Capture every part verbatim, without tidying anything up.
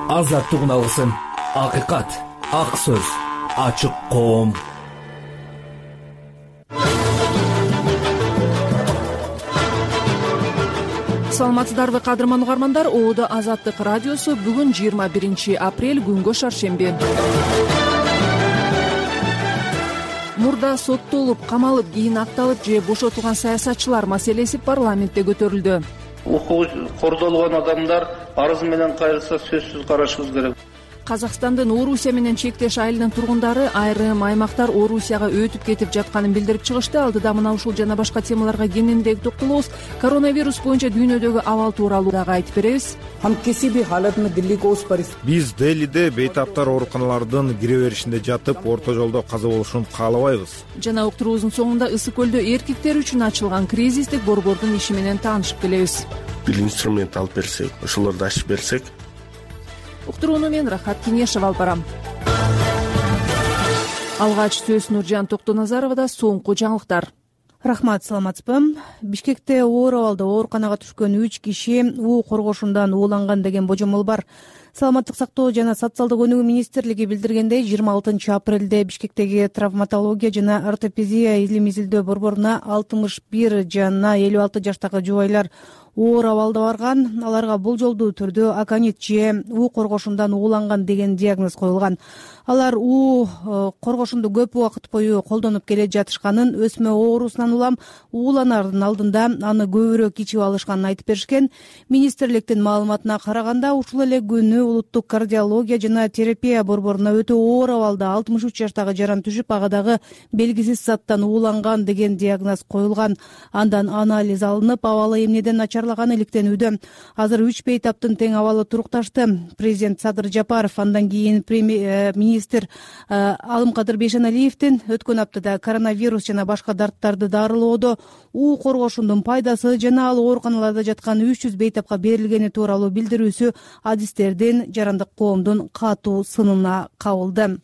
азаттык үналгысын, акыйкат, ак сөз, ачык коом. Саламатсыздарбы кадырман угармандар, Оодо Азаттык радиосу бүгүн жыйырма биринчи апрель күнгө шаршемби. Мурда соттолуп, камалып, кийин акталып же бошотулган саясатчылар маселеси парламентте көтөрүлдү. Укугу кордолгон адамдар арыз менен кайрылса сөзсүз карашыбыз керек. Казакстандын Орусия менен чектеш айылынын тургундары айрым аймактар Орусияга өтүп кетип жатканын билдирип чыгышты. Алдыда мына ушул жана башка темаларга кененирээк токтолобуз. Коронавирус боюнча дүйнөдөгү абал тууралуу дагы айтып беребиз. Биз Делиде бейтаптар ооруканалардын кире беришинде жатып, орто жолдо каза болушун каалабайбыз. Жана уктуруубуздун соңунда Ысык көлдө эркектер үчүн ачылган кризистик борбордун иши менен таанышып келебиз. Бир инструмент алып берсек, ошолорду ачып берсек. Уктурууну мен Рахат Кеңешев алып барам. Алгач сөз Нуржан Токтоназаровада. Соңку жаңылыктар. Рахмат, саламатсызбы? Бишкекте оор абалда ооруканага түшкөн үч киши уу коргошундан ууланган деген божомол бар. Саламаттык сактоо жана социалдык өнүгүү министрлиги билдиргендей, жыйырма алтынчы апрелде Бишкектеги травматология жана ортопедия илим изилдөө борборуна алтымыш бир жана элүү алты жаштагы жубайлар оор абалда барган. Аларга бул жолдуу түрдө аконит же уу коргошундан ууланган деген диагноз коюлган. Алар уу коргошунду көп убакыт бою колдонуп келе жатышканын, өсмө оорусунан улам ууланардын алдында аны көбүрөөк ичип алышканын айтып беришкен. Министрликтин маалыматына караганда, ушул эле күнү улуттук кардиология жана терапия борборуна өтө оор абалда алтымыш үч жаштагы жаран түшүп, ага дагы белгисиз заттан ууланган деген диагноз коюлган. Андан анализ алынып, абалы эмнеден начарлаганы иликтенүүдө. Азыр үч бейтаптын тең абалы турукташты. Президент Садыр Жапаров, андан кийин министр Алымкадыр Бейшеналиевдин өткөн аптада коронавирус жана башка дарттарды дарылоодо уу коргошундун пайдасы жана ал ооруканаларда жаткан үч жүз бейтапка берилгени тууралуу билдирүүсү адистердин, жарандык коомдун катуу сынына кабылды.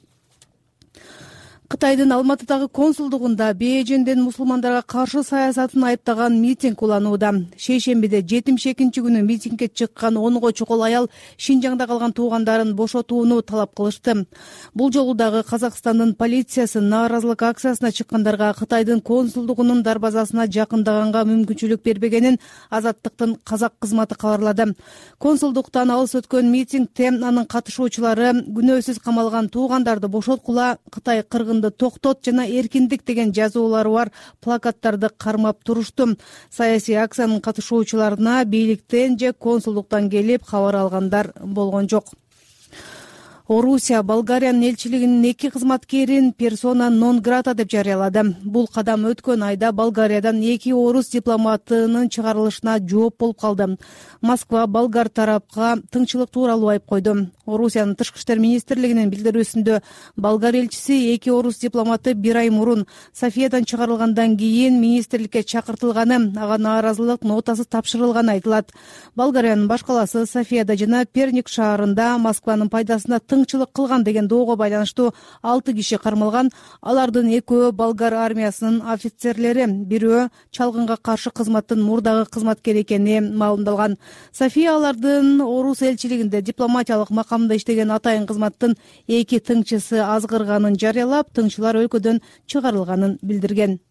Кытайдын Алматыдагы консулдугунда Бээжендин мусулмандарга каршы саясатын айыптаган митинг уланууда. Шейшембиде жетимиш экинчи күнү митингге чыккан онго чукул аял Шинжаңда калган туугандарын бошотууну талап кылышты. Бул жолу дагы Казакстандын полициясы нааразылык акциясына чыккандарга Кытайдын консулдугунун дарбазасына жакындаганга мүмкүнчүлүк бербегенин Азаттыктын казак кызматы кабарлады. Консулдуктан алыс өткөн митингде анын катышуучулары күнөөсүз камалган туугандарды бошоткула, Кытай кыргын токтот жана эркиндик деген жазуулары бар плакаттарды кармап турушту. Саясий акциянын катышуучуларына бийликтен же консулдуктан келип кабар алгандар болгон жок. Орусия Болгариянын элчилигинин эки кызматкерин персона нон грата деп жарыялады. Бул кадам өткөн айда Болгариядан эки орус дипломатынын чыгарылышына жооп болуп калды. Москва болгар тарапка тыңчылык тууралуу айып койду. Орусиянын тышкы иштер министрлигинин билдирүүсүндө болгар элчиси эки орус дипломаты бир ай мурун Софиядан чыгарылгандан кийин министрликке чакыртылганы, ага нааразылык нотасы тапшырылганы айтылат. Болгариянын баш каласы Софияда жана Перник шаарында Москванын пайдасына тыңчылык кылган деген доого байланыштуу алты киши кармалган. Алардын экөө болгар армиясынын офицерлери, бирөө чалгынга каршы кызматтын мурдагы кызматкери экени маалымдалган. София алардын орус элчилигинде дипломатиялык макамда иштеген атайын кызматтын эки тыңчысы азгырганын жарыялап, тыңчылар өлкөдөн чыгарылганын билдирген.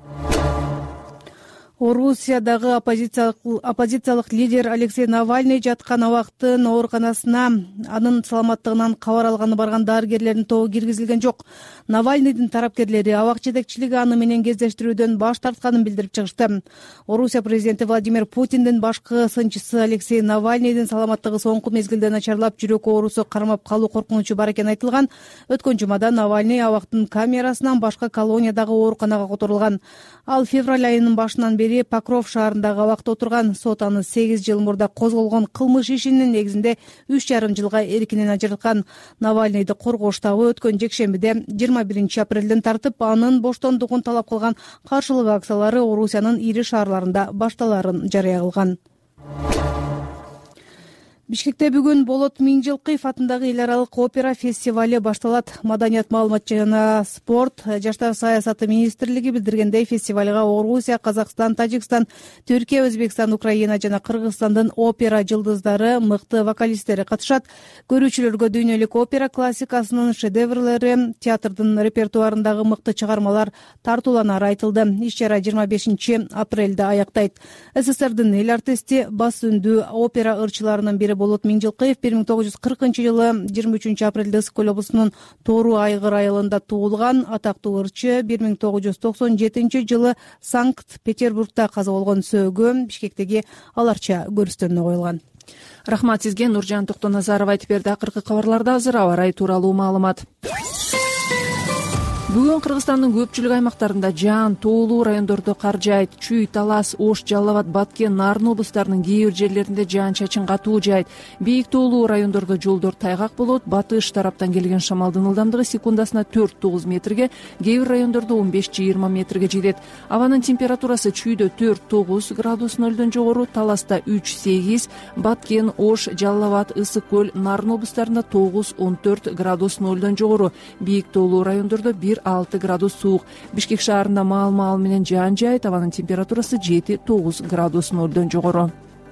Орусиядагы оппозициялык оппозициялык лидер Алексей Навальный жаткан абактын ооруканасына анын саламаттыгынан кабар алганы барган дарыгерлердин тобу киргизилген жок. Навальныйдын тарапкерлери абак жетекчилиги аны менен кездештирүүдөн баш тартканын билдирип чыгышты. Орусия президенти Владимир Путиндин башкы сынчысы Алексей Навальныйдын саламаттыгы соңку мезгилде начарлап, жүрөк оорусу кармап калуу коркунучу бар экени айтылган. Өткөн жумада Навальный абактын камерасынан башка колониядагы ооруканага которулган. Ал февраль айынын башынан бери Покров шаарындагы абакта отурган. Сот аны сегиз жыл мурда козголгон кылмыш ишинин негизинде үч жарым жылга эркинен ажыраткан. Навальныйды коргоо штабы өткөн жекшембиде жыйырма биринчи апрелден тартып, анын боштондугун талап кылган каршылык акциялары Орусиянын ири шаарларында башталарын жарыя кылган. Бишкекте бүгүн Болот Миңжилкыев атындагы эл аралык опера фестивале башталат. Маданият, маалымат жана спорт, жаштар саясаты министрлиги билдиргендей, фестивалга Орусия, Казакстан, Тажикстан, Түркия, Өзбекстан, Украина жана Кыргызстандын опера жылдыздары, мыкты вокалисттери катышат. Көрүүчүлөргө дүйнөлүк опера классикасынын шедеврлери, театрдын репертуарындагы мыкты чыгармалар тартууланары айтылды. Иш-чара жыйырма бешинчи апрелде аяктайт. СССРдин эл артисти, бас үндүү опера ырчыларынын бири Болот Миңжилкыев бир миң тогуз жүз кыркынчы жылы жыйырма үчүнчү апрелде Ысык көл облусунун Тоору Айгыр айылында туулган. Атактуу ырчы бир миң тогуз жүз токсон жетинчи жылы Санкт-Петербургда каза болгон. Сөөгү Бишкектеги аларча көрүстөрүнө коюлган. Рахмат сизге. Нуржан Токтоназарова айтып берди. Акыркы кабарларда азыр аба ырайы тууралуу маалымат. Бүгүн Кыргызстандын көпчүлүк аймактарында жаан, тоолуу райондордо кар жаайт. Чүй, Талас, Ош, Жалал Абад, Баткен, Нарын облустарынын кээ бир жерлеринде жаан-чачын катуу жаайт. Бийик тоолуу райондордо жолдор тайгак болот. Батыш тараптан келген шамалдын ылдамдыгы секундасына төрт тогуз метрге, кээ бир райондордо он беш жыйырма метрге жетет. Абанын температурасы Чүйдө төрт тогуз градус нөлдөн жогору, Таласта үч сегиз, Баткен, Ош, Жалал Абад, Ысык көл, Нарын облустарында тогуз он төрт градус нөлдөн жогору. Бийик тоолуу райондордо бир алты градус суук. Бишкек шаарында маал-маал менен жаан жаайт. Абанын температурасы жети тогуз градус нөлдөн жогору.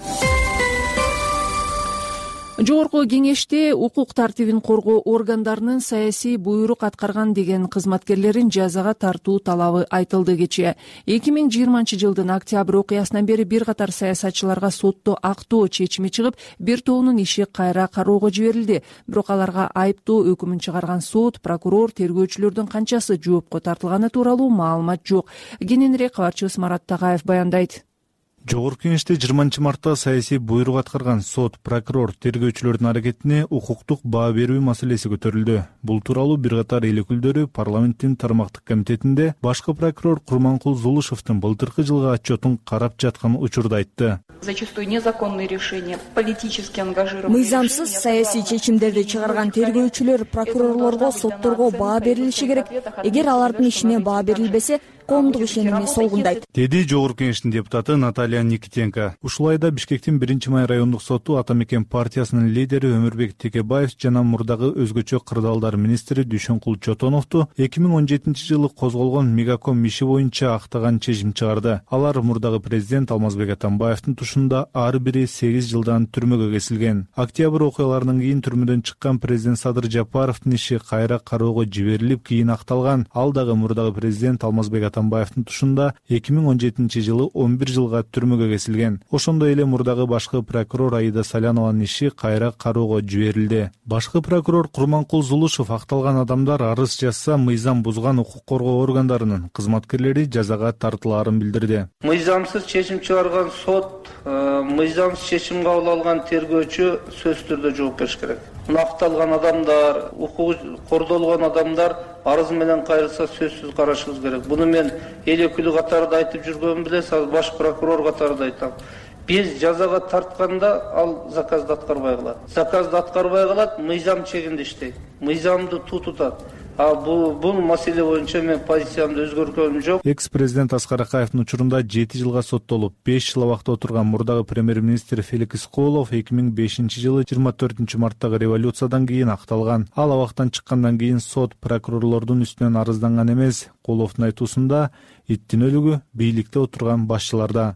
Жогорку кеңеште укук тартибин коргоо органдарынын саясий буйрук аткарган деген кызматкерлерин жазага тартуу талабы айтылды кечээ. эки миң жыйырманчы жылдын октябрь окуясынан бери бир катар саясатчыларга сотто актоо чечими чыгып, бир тобунун иши кайра кароого жиберилди. Бирок аларга айыптоо өкүмүн чыгарган сот, прокурор, тергөөчүлөрдүн канчасы жоопко тартылганы тууралуу маалымат жок. Кененирээк кабарчыбыз Марат Тагаев баяндайт. Жогорку кеңеште жыйырманчы мартта саясий буйрук аткарган сот, прокурор, тергөөчүлөрдүн аракетине укуктук баа берүү маселеси көтөрүлдү. Бул тууралуу бир катар эл өкүлдөрү парламенттин тармактык комитетинде башкы прокурор Курманкул Зулушевдин былтыркы жылгы отчетун карап жаткан учурда айтты. Зачастую незаконные решения, политически ангажированные. Мыйзамсыз саясий чечимдерди чыгарган тергөөчүлөр, прокурорлорго, сотторго баа берилиши керек. Эгер алардын ишине баа берилбесе, коомдук ишенимди солгундайт, деди Жогорку кеңештин депутаты Наталья Никитенко. Ушул айда Бишкектин биринчи май райондук соту Ата Мекен партиясынын лидери Өмүрбек Текебаев жана мурдагы өзгөчө кырдаалдар министри Дүйшөнкул Чотоновду эки миң он жетинчи жылы козголгон Мегаком иши боюнча актаган чечим чыгарды. Алар мурдагы президент Алмазбек Атамбаевдин тушунда ар бири сегиз жылдан түрмөгө кесилген. Октябрь окуяларынан кийин түрмөдөн чыккан президент Садыр Жапаровдун иши кайра кароого жиберилип, кийин акталган. Ал дагы мурдагы президент Алмазбек Атамбаевдин тушунда эки миң он жетинчи жылы он бир жылга түрмөгө кесилген. Ошондой эле мурдагы башкы прокурор Аида Салянованын иши кайра кароого жиберилди. Башкы прокурор Курманкул Зулушев акталган адамдар арыз жазса, мыйзам бузган укук коргоо органдарынын кызматкерлери жазага тартылаарын билдирди. Мыйзамсыз чечим чыгарган сот, мыйзамсыз чечим кабыл алган тергөөчү сөзсүз түрдө жооп бериш керек. Акталган адамдар, укугу кордолгон адамдар арыз менен кайрылса сөзсүз карашыбыз керек. Буну мен эл өкүлү катарында айтып жүргөнүм билесиз, азыр баш прокурор катарында айтам. Биз жазага тартканда ал заказды аткарбай калат. Заказды аткарбай калат, мыйзам чегинде иштейт. Мыйзамды тутутат. А бул бул маселе боюнча мен позициямды өзгөрткөнүм жок. Экс-президент Аскар Акаевдин учурунда жети жылга соттолуп, беш жыл абакта отурган мурдагы премьер-министр Феликс Исколов эки миң бешинчи жылы жыйырма төртүнчү марттагы революциядан кийин акталган. Ал абактан чыккандан кийин сот прокурорлордун үстүнөн арызданган эмес. Коловдун айтуусунда иттин өлүгү бийликте отурган башчыларда.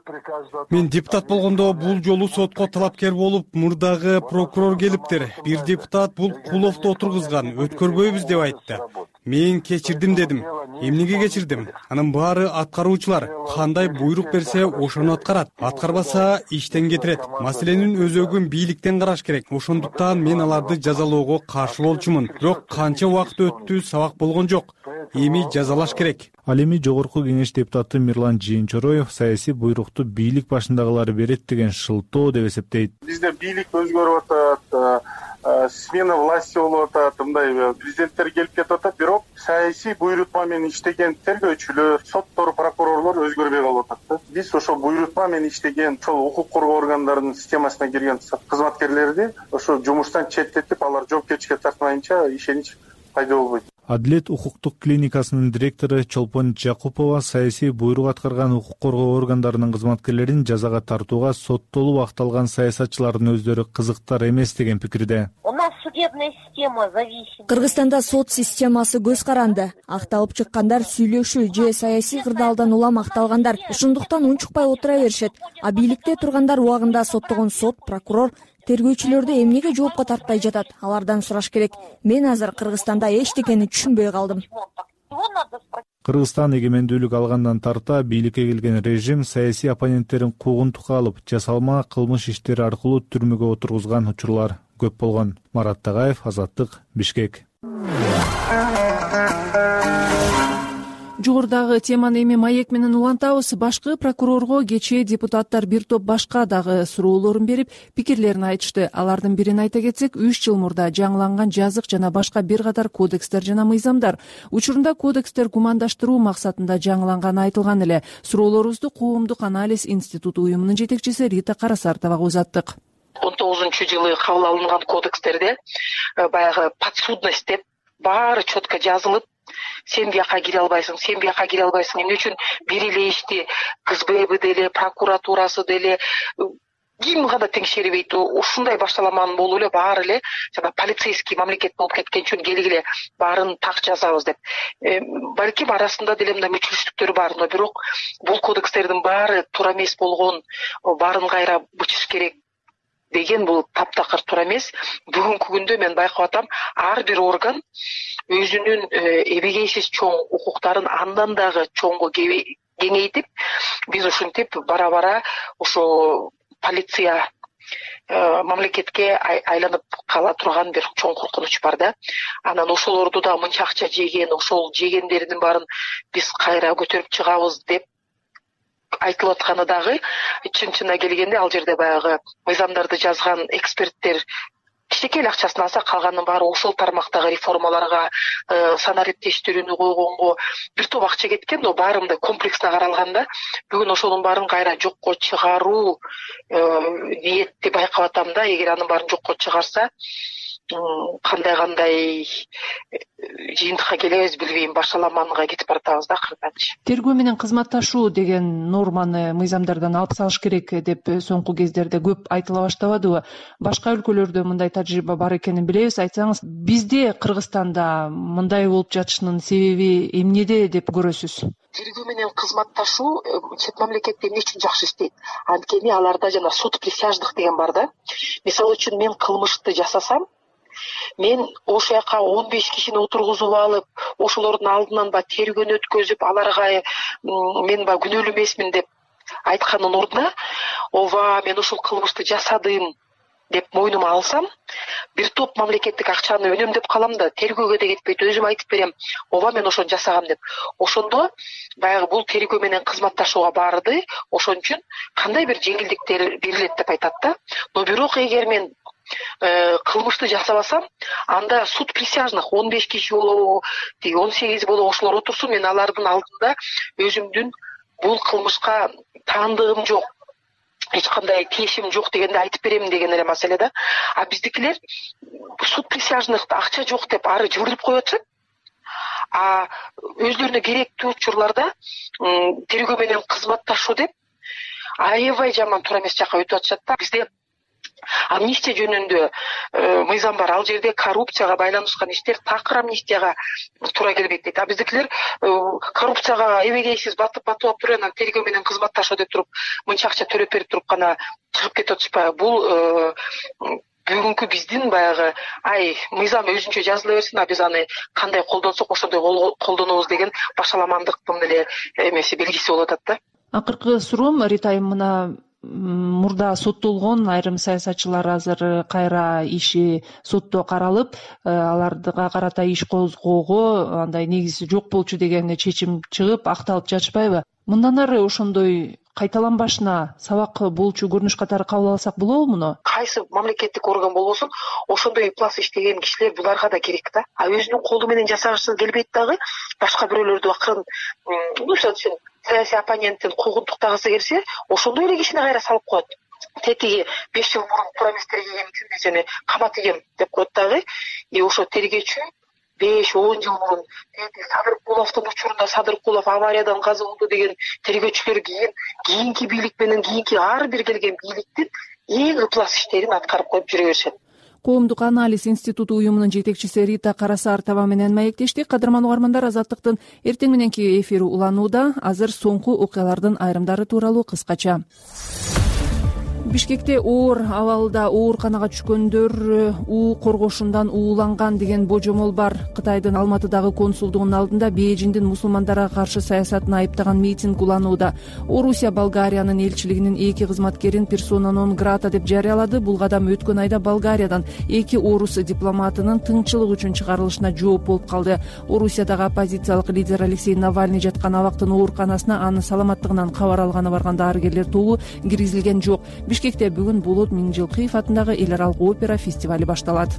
Мен депутат болгондо бул жолу сотко талапкер болуп, мурдагы прокурор келиптир. Бир депутат бул Куловду отургузган, өткөрбөйбүз деп айтты. Мен кечирдим дедим. Эмнеге кечирдим? Анын баары аткаруучулар. Кандай буйрук берсе, ошону аткарат. Аткарбаса, иштен кетирет. Маселенин өзөгүн бийликтен караш керек. Ошондуктан мен аларды жазалоого каршы болчумун. Бирок канча убакыт өттү, сабак болгон жок. Эми жазалаш керек. Ал эми Жогорку кеңеш депутаты Мирлан Жыйынчороев саясий буйрукту бийлик башындагылар берет деген шылтоо деп эсептейт. Бизде бийлик өзгөрүп атат, смена власти болуп атат, мындай президенттер келип кетип атат, бирок саясий буйрутма менен иштеген тергөөчүлөр, соттор, прокурорлор өзгөрбөй калып атат. Биз ошо буйрутма менен иштеген, ошол укук коргоо органдарынын системасына кирген кызматкерлерди ошо жумуштан четтетип, алар жоопкерчиликке тартмайынча ишенич пайда болбойт. Адилет укуктук клиникасынын директору Чолпон Жакупова саясий буйрук аткарган укук коргоо органдарынын кызматкерлерин жазага тартууга соттолуп акталган саясатчылардын өздөрү кызыктар эмес деген пикирде. У нас судебная система зависит. Кыргызстанда сот системасы көз каранды. Акталып чыккандар сүйлөшүү же саясий кырдаалдан улам акталгандар ошондуктан унчукпай отура беришет. А бийликте тургандар убагында соттогон сот, прокурор тергөөчүлөрдү эмнеге жоопко тартпай жатат? Алардан сураш керек. Мен азыр Кыргызстанда эчтекени түшүнбөй калдым. Кыргызстан эгемендүүлүк алгандан тарта бийликке келген режим саясий оппоненттерин куугунтукка алып, жасалма кылмыш иштери аркылуу түрмөгө отургузган учурлар көп болгон. Марат Тагаев, Азаттык, Бишкек. Жогорудагы теманы эми маек менен улантабыз. Башкы прокурорго кечээ депутаттар бир топ башка дагы суроолорун берип, пикирлерин айтышты. Алардын бирин айта кетсек, үч жыл мурда жаңыланган жазык жана башка бир катар кодекстер жана мыйзамдар. Учурунда кодекстер гумандаштыруу максатында жаңыланганы айтылган эле. Суроолорубузду Коомдук анализ институту уюмунун жетекчиси Рита Карасартовага узаттык. он тогузунчу жылы кабыл алынган кодекстерде баягы подсудность деп баары четко жазылып, сен бияка кире албайсың, сен бияка кире албайсың. Эмне үчүн бир эле ишти КСБ деле, прокуратурасы деле ким гана текшербейт. Ушундай башталаманын болуп эле баары эле жана полицейский мамлекет болуп кеткен үчүн келгиле баарын так жазабыз деп. Балким арасында деле мындай мүчүлүштүктөр бар, но бирок бул кодекстердин баары туура эмес болгон, баарын кайра бычыш керек деген бул таптакыр туура эмес. Бүгүнкү күндө мен байкап атам, ар бир орган өзүнүн эбегейсиз чоң укуктарын андан дагы чоңго кеңейтип, биз ушинтип бара-бара ошо полиция мамлекетке айланып кала турган бир чоң коркунуч бар да. Анан ошолорду да мынча акча жеген, ошол жегендердин баарын биз кайра көтөрүп чыгабыз деп айтылып атканы дагы чын-чынына келгенде ал жерде баягы мыйзамдарды жазган эксперттер кичинекей акчасын алса, калганын баары ошол тармактагы реформаларга, санариптештирүүнү койгонго бир топ акча кеткен, но баары мындай комплексно каралганда, бүгүн ошонун баарын кайра жокко чыгаруу ниетти байкап атам да. Эгер анын баарын жокко чыгарса, кандай-кандай жыйынтыкка келебиз билбейм, башталаманга кетип баратабыз да кыргызча. Тергөө менен кызматташуу деген норманы мыйзамдардан алып салыш керек деп соңку кездерде көп айтыла баштабадыбы? Башка өлкөлөрдө мындай тажрыйба бар экенин билебиз. Айтсаңыз, бизде Кыргызстанда мындай болуп жатышынын себеби эмнеде деп көрөсүз? Тергөө менен кызматташуу чет мамлекетте эмне үчүн жакшы иштейт? Анткени аларда жана суд присяжных деген бар да. Мисалы үчүн мен кылмышты жасасам, мен ошол жака он беш кишини отургузуп алып, ошолордун алдынан ба тергөөнү өткөзүп, аларга мен ба күнөөлүү эмесмин деп айткандын ордуна, ооба мен ошол кылмышты жасадым деп мойнума алсам, бир топ мамлекеттик акчаны өнөмдөп калам да, тергөөгө да кетпейт, өзүм айтып берем, ооба мен ошону жасагам деп. Ошондо баягы бул тергөө менен кызматташууга барды, ошон үчүн кандай бир жеңилдиктер берилет деп айтат да. Но бирок эгер мен кылмышты жасабасам, анда суд присяжных он беш киши болобу, он сегиз болобу, ошолор отурсун, мен алардын алдында өзүмдүн бул кылмышка таандыгым жок, эч кандай тиешим жок дегенде айтып берем деген эле маселе да. А биздикилер суд присяжных акча жок деп ары жылдырып коюп атышат. А өзлөрүнө керектүү учурларда тергөө менен кызматташуу деп аябай жаман туура эмес жака өтүп атышат да. Бизде амнистия жөнүндө мыйзам бар, ал жерде коррупцияга байланышкан иштер такыр амнистияга туура келбейт дейт. А биздикилер коррупцияга эбегейсиз батып батып туруп, анан тергөө менен кызматташуу деп туруп, мынча акча төлөп берип туруп гана чыгып кетип атышпайбы? Бул бүгүнкү биздин баягы ай мыйзам өзүнчө жазыла берсин, а биз аны кандай колдонсок ошондой колдонобуз деген башаламандыктын эле эмеси, белгиси болуп атат да. Акыркы суроом, Ритайым, мына мурда соттолгон айрым саясатчылар азыр кайра иши сотто каралып, аларга карата иш козгоого андай негизи жок болчу деген чечим чыгып, акталып жатышпайбы? Мындан ары ошондой кайталанбашына сабак болчу көрүнүш катары кабыл алсак болобу муну? Кайсы мамлекеттик орган болбосун, ошондой плас иштеген кишилер буларга да керек да. А өзүнүн колу менен жасагысы келбейт дагы, башка бирөөлөрдү акырын, мисалы үчүн саясий оппоненттин куугунтуктагысы келсе, ошондой эле кишини кайра салып коет. Тетиги беш жыл мурун туура эмес тергеген үчүн мен сени камап ийгем деп коет дагы. И ошо тергөөчү беш он жыл мурун Садыркуловдун учурунда Садыркулов авариядан каза болду деген тергөөчүлөр кийин кийинки бийлик менен кийинки ар бир келген бийликтин эң ыплас иштерин аткарып коюп жүрө беришет. Коомдук анализ институту уюмунун жетекчиси Рита Карасартова менен маектештик. Кадырман угармандар, Азаттыктын эртең мененки эфири уланууда. Азыр соңку окуялардын айрымдары тууралуу кыскача. Бишкекте оор абалда ооруканага түшкөндөр уу коргошундан ууланган деген божомол бар. Кытайдын Алматыдагы консулдугунун алдында Бээжиндин мусулмандарга каршы саясатын айыптаган митинг уланууда. Орусия Болгариянын элчилигинин эки кызматкерин персона нон грата деп жарыялады. Бул кадам өткөн айда Болгариядан эки орус дипломатынын тынччылык үчүн чыгарылышына жооп болуп калды. Орусиядагы оппозициялык лидер Алексей Навальный жаткан абактын ооруканасына анын саламаттыгынан кабар алганы барган дарыгерлер тобу киргизилген жок. Бишкекте бүгүн Болот Миңжилкыев атындагы эл аралык опера фестивали башталат.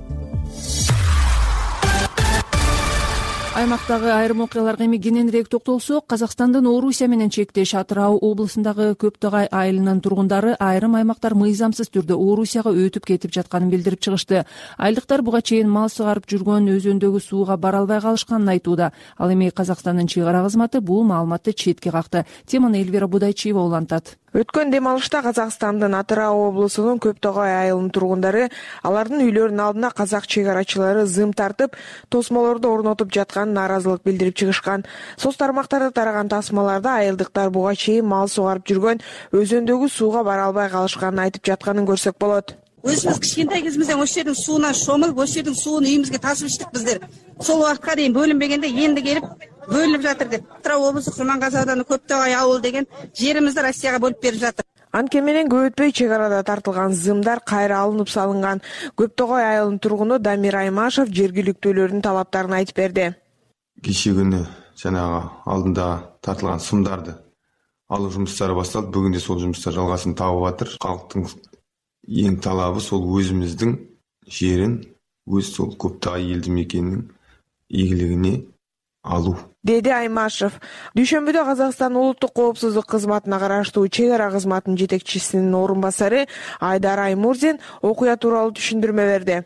Аймактагы айрым окуяларга эми кененирээк токтолсок, Казакстандын Орусия менен чектеш Атырау облусундагы Көптөгай айылынын тургундары айрым аймактар мыйзамсыз түрдө Орусияга өтүп кетип жатканын билдирип чыгышты. Айылдыктар буга чейин мал сугарып жүргөн өзөндөгү сууга бара албай калышканын айтууда. Ал эми Казакстандын чек ара кызматы бул маалыматты четке какты. Теманы Эльвира Будайчиева улантат. Өткөн дем алышта Казакстандын Атырау облусунун Көптөгай айылынын тургундары алардын үйлөрүнүн алдына казак чек арачылары зым тартып, тосмолорду орнотуп жатканын нааразылык билдирип чыгышкан. Соц тармактарда тараган тасмаларда айылдыктар буга чейин мал сугарып жүргөн өзөндөгү сууга бара албай калышканын айтып жатканын көрсөк болот. Өзүбүз кичинтай кезибизден ошол жердин суунан шомулуп, ошол жердин суун үйүбүзгө ташып иштик биздер. Сол убакытка чейин бөлүнбөгөндө энди келип бөлүнүп жатыр деп. Атырау облусу Курмангазы ауданы Көптөгай ауыл деген жеримизди Россияга бөлүп берип жатыр. Анткени менен көп өтпөй чек арада тартылган зымдар кайра алынып салынган. Көптөгай айылынын тургуну Дамир Аймашев жергиликтүүлөрдүн талаптарын айтып берди. Кеше күнү жанагы алдында тартылган сымдарды алуу жумуштары башталды. Бүгүн де сол жумуштар жалгасын таап атыр. Калктын эң талабы сол өзүмүздүн жерин, өз сол Көптөгай элди мекенинин ийгилигине алуу, деди Аймашев. Дүйшөмбүдө Казакстан улуттук коопсуздук кызматына караштуу чек ара кызматынын жетекчисинин орун басары Айдар Аймурзин окуя тууралуу түшүндүрмө берди.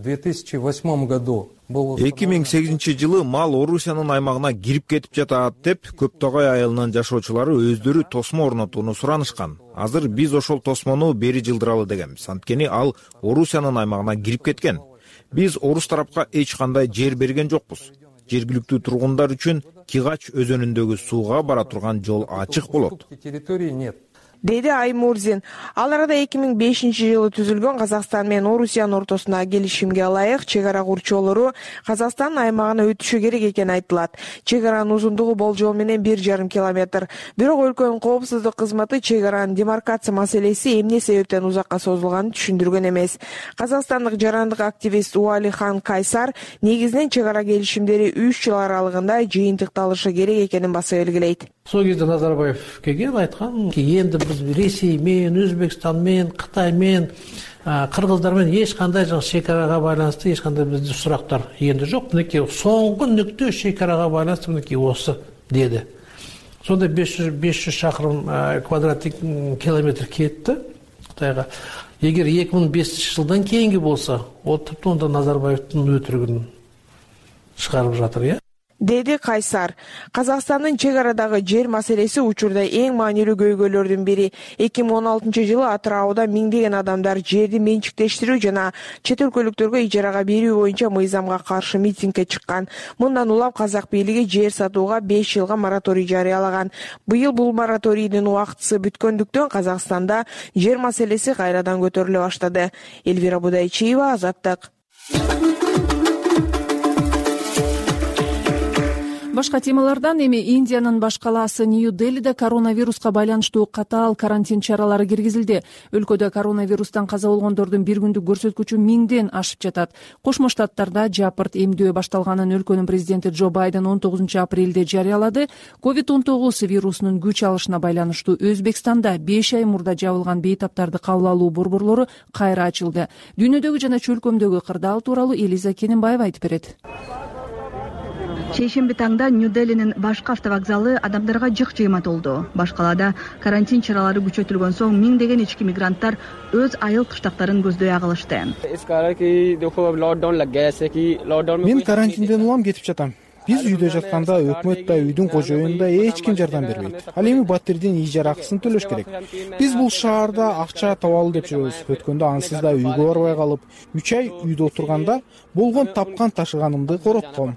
эки миң сегизинчи жылы мал Орусиянын аймагына кирип кетип жатат деп Көптөгай айылынын жашоочулары өздөрү тосмо орнотууну суранышкан. Азыр биз ошол тосмону бери жылдыралы дегенбиз. Анткени ал Орусиянын аймагына кирип кеткен. Биз орус тарапка эч кандай жер берген жокпуз. Жергиликтүү тургундар үчүн Кигач өзөнүндөгү сууга бара турган жол ачык болот, деди Аймурзин. Ал арада эки миң бешинчи жылы түзүлгөн Казакстан менен Орусиянын ортосундагы келишимге ылайык чек ара курчоолору Казакстандын аймагына өтүшү керек экени айтылат. Чек аранын узундугу болжол менен бир жарым километр. Бирок өлкөнүн коопсуздук кызматы чек аранын демаркация маселеси эмне себептен узакка созулганын түшүндүргөн эмес. Казакстандык жарандык активист Уалихан Кайсар негизинен чек ара келишимдери үч жыл аралыгында жыйынтыкталышы керек экенин баса белгилейт. Сол кезде Назарбаев келген айткан, энди биз Ресей менен, Өзбекстан менен, Кытай менен, кыргыздар менен эч кандай чек арага байланыштуу эч кандай бизде сурактар энди жок. Мынакей соңку нүктө чек арага байланыштуу мынакей осы деди. Сонда беш жүз шақырым квадраттык километр кетти Кытайга. Эгер эки миң бешинчи жылдан кийинки болсо, ол типти онда Назарбаевдин өтірігін чыгарып жатыр, э? деди Кайсар. Казакстандын чек арадагы жер маселеси учурда эң маанилүү көйгөйлөрдүн бири. эки миң он алтынчы жылы Атырауда миңдеген адамдар жерди менчиктештирүү жана чет өлкөлүктөргө ижарага берүү боюнча мыйзамга каршы митингге чыккан. Мындан улам казак бийлиги жер сатууга беш жылга мораторий жарыялаган. Быйыл бул мораторийдин убактысы бүткөндүктөн Казакстанда жер маселеси кайрадан көтөрүлө баштады. Эльвира Будайчиева, Азаттык. Башка темалардан эми Индиянын баш калаасы Нью-Делиде коронавируска байланыштуу катаал карантин чаралары киргизилди. Өлкөдө коронавирустан каза болгондордун бир күндүк көрсөткүчү миңден ашып жатат. Кошмо Штаттарда жапырт эмдөө башталганын өлкөнүн президенти Джо Байден он тогузунчу апрелде жарыялады. ковид он тогуз вирусунун күч алышына байланыштуу Өзбекстанда беш ай мурда жабылган бейтаптарды кабыл алуу борборлору кайра ачылды. Дүйнөдөгү жана чөлкөмдөгү кырдаал тууралуу Элиза Кененбаева айтып берет. шейшемби таңда Нью-Делинин башкы автовокзалы адамдарга жык жыйма толду. Баш калаада карантин чаралары күчөтүлгөн соң миңдеген ички мигранттар өз айыл кыштактарын көздөй агылышты. Мен карантинден улам кетип жатам. Биз үйдө жатканда өкмөт да, үйдүн кожоюну да эч ким жардам бербейт. Ал эми батирдин ижара акысын төлөш керек. Биз бул шаарда акча табалы деп жүрөбүз. Өткөндө ансыз да үйгө барбай калып, үч ай үйдө отурганда болгон тапкан ташыганымды коротком.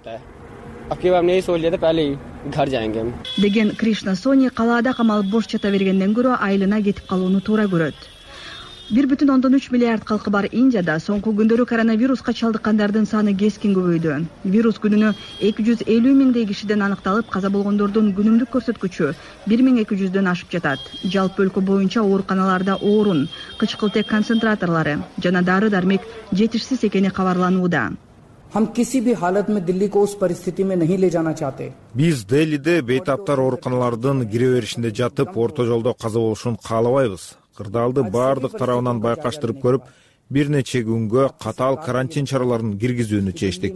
Деген Кришна Сони калаада камалып бош жата бергенден көрө айылына кетип калууну туура көрөт. бир бүтүн ондон үч миллиард калкы бар Индияда соңку күндөрү коронавируска чалдыккандардын саны кескин көбөйдү. Вирус күнүнө эки жүз элүү миңдей кишиден аныкталып, каза болгондордун күнүмдүк көрсөткүчү бир миң эки жүздөн ашып жатат. Жалпы өлкө боюнча ооруканаларда орун, кычкылтек концентраторлору жана дары-дармек жетишсиз экени кабарланууда. Биз Делиде бейтаптар ооруканалардын кире беришинде жатып, орто жолдо каза болушун каалабайбыз. Кырдаалды бардык тарабынан байкаштырып көрүп, бир нече күнгө катаал карантин чараларын киргизүүнү чечтик.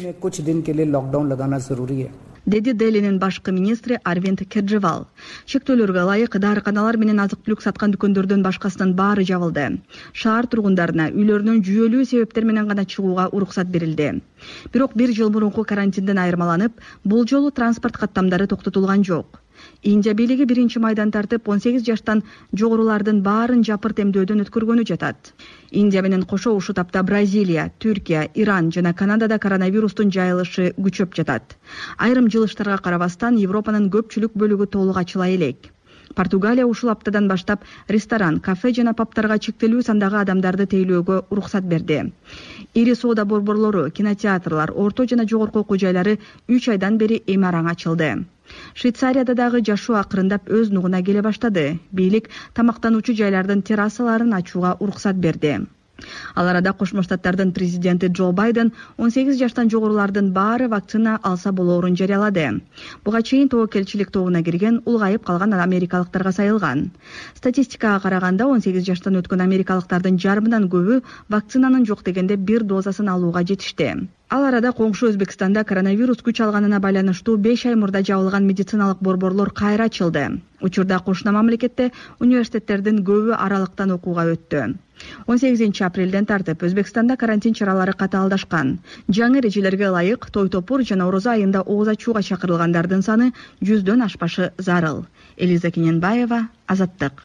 Деди Делинин башкы министри Арвинд Кеджривал. Чектөөлөргө ылайык дарыканалар менен азык-түлүк саткан дүкөндөрдөн башкасынын баары жабылды. Шаар тургундарына үйлөрүнөн жүйөлүү себептер менен гана чыгууга уруксат берилди. Бирок бир жыл мурунку карантинден айырмаланып, бул жолу транспорт каттамдары токтотулган жок. Индия бийлиги биринчи майдан тартып он сегиз жаштан жогорулардын баарын жапырт эмдөөдөн өткөргөнү жатат. Индия менен кошо ушул тапта Бразилия, Түркия, Иран жана Канадада коронавирустун жайылышы күчөп жатат. Айрым жылыштарга карабастан Европанын көпчүлүк бөлүгү толук ачыла элек. Португалия ушул аптадан баштап ресторан, кафе жана пабтарга чектелүү сандагы адамдарды тейлөөгө уруксат берди. Ири соода борборлору, кинотеатрлар, орто жана жогорку окуу жайлары үч айдан бери эми араң ачылды. Швейцарияда дагы жашоо акырындап өз нугуна келе баштады. Бийлик тамактануучу жайлардын террасаларын ачууга уруксат берди. Ал арада Кошмо Штаттардын президенти Джо Байден он сегиз жаштан жогорулардын баары вакцина алса болоорун жарыялады. Буга чейин тобокелчилик тобуна кирген, улгайып калган америкалыктарга сайылган. Статистикага караганда он сегиз жаштан өткөн америкалыктардын жарымынан көбү вакцинанын жок дегенде бир дозасын алууга жетишти. Ал арада коңшу Өзбекстанда коронавирус күч алганына байланыштуу беш ай мурда жабылган медициналык борборлор кайра ачылды. Учурда кошуна мамлекетте университеттердин көбү аралыктан окууга өттү. он сегизинчи апрелден тартып Өзбекстанда карантин чаралары катаалдашкан. Жаңы эрежелерге ылайык той топур жана орозо айында ооз ачууга чакырылгандардын саны жүздөн ашпашы зарыл. Элиза Кененбаева, Азаттык.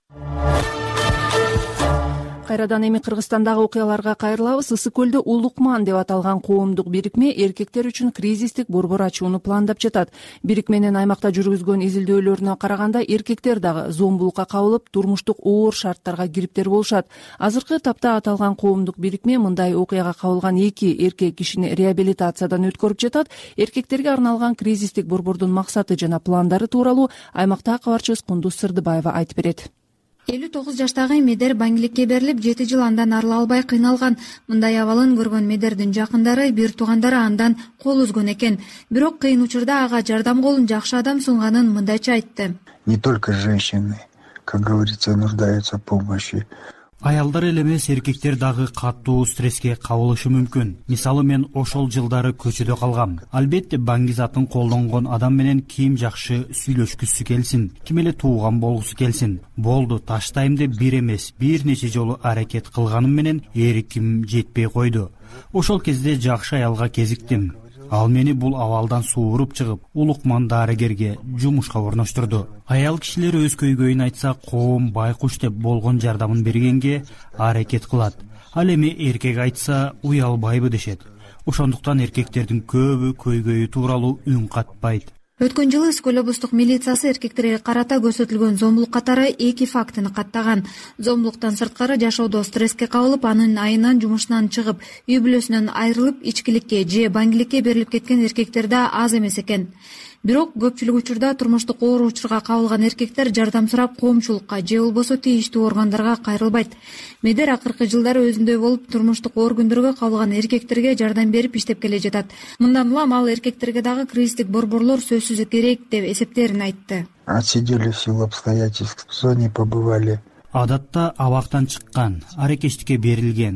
Кайрадан эми Кыргызстандагы окуяларга кайрылабыз. Ысык көлдө Улукман деп аталган коомдук бирикме эркектер үчүн кризистик борбор ачууну пландап жатат. Бирикменин аймакта жүргүзгөн изилдөөлөрүнө караганда эркектер дагы зомбулукка кабылып, турмуштук оор шарттарга кириптер болушат. Азыркы тапта аталган коомдук бирикме мындай окуяга кабылган эки эркек кишини реабилитациядан өткөрүп жатат. Эркектерге арналган кризистик борбордун максаты жана пландары тууралуу аймактагы кабарчыбыз Кундуз Сырдыбаева айтып берет. элүү тогуз жаштагы Медер баңгиликке берилип, жети жыл андан арыла албай кыйналган. Мындай абалын көргөн Медердин жакындары, бир туугандары андан кол үзгөн экен. Бирок кыйын учурда ага жардам колун жакшы адам сунганын мындайча айтты. Не только женщины, как говорится, нуждаются в помощи. Аялдар эле эмес, эркектер дагы каттуу стресске кабылышы мүмкүн. Мисалы мен ошол жылдары көчөдө калгам. Албетте баңгизатын колдонгон адам менен ким жакшы сүйлөшкүсү келсин, ким эле тууган болгусу келсин. Болду, таштайм деп бир эмес, бир нече жолу аракет кылганым менен эрким жетпей койду. Ошол кезде жакшы аялга кезиктим. Ал мени бул абалдан сууруп чыгып, Улукман дарыгерге жумушка орноштурду. Аял кишилер өз көйгөйүн айтса, коом байкуш деп болгон жардамын бергенге аракет кылат. Ал эми эркек айтса, уялбайбы дешет. Ошондуктан эркектердин көбү көйгөйү тууралуу үн катпайт. Өткөн жылы Ысык облустук милициясы эркектерге карата көрсөтүлгөн зомбулук катары эки фактыны каттаган. Зомбулуктан сырткары жашоодо стресске кабылып, анын айынан жумушунан чыгып, үй бүлөсүнөн айрылып, ичкиликке же баңгиликке берилип кеткен эркектер да аз эмес экен. Бирок көпчүлүк учурда турмуштук оор учурга кабылган эркектер жардам сурап коомчулукка же болбосо тийиштүү органдарга кайрылбайт. Медер акыркы жылдары өзүндөй болуп, турмуштук оор күндөргө кабылган эркектерге жардам берип иштеп келе жатат. Мындан улам ал эркектерге дагы кризистик борборлор сөзсүз керек деп эсептерин айтты. Отсидели в силу обстоятельств, в зоне побывали. Адатта абактан чыккан, аракештикке берилген.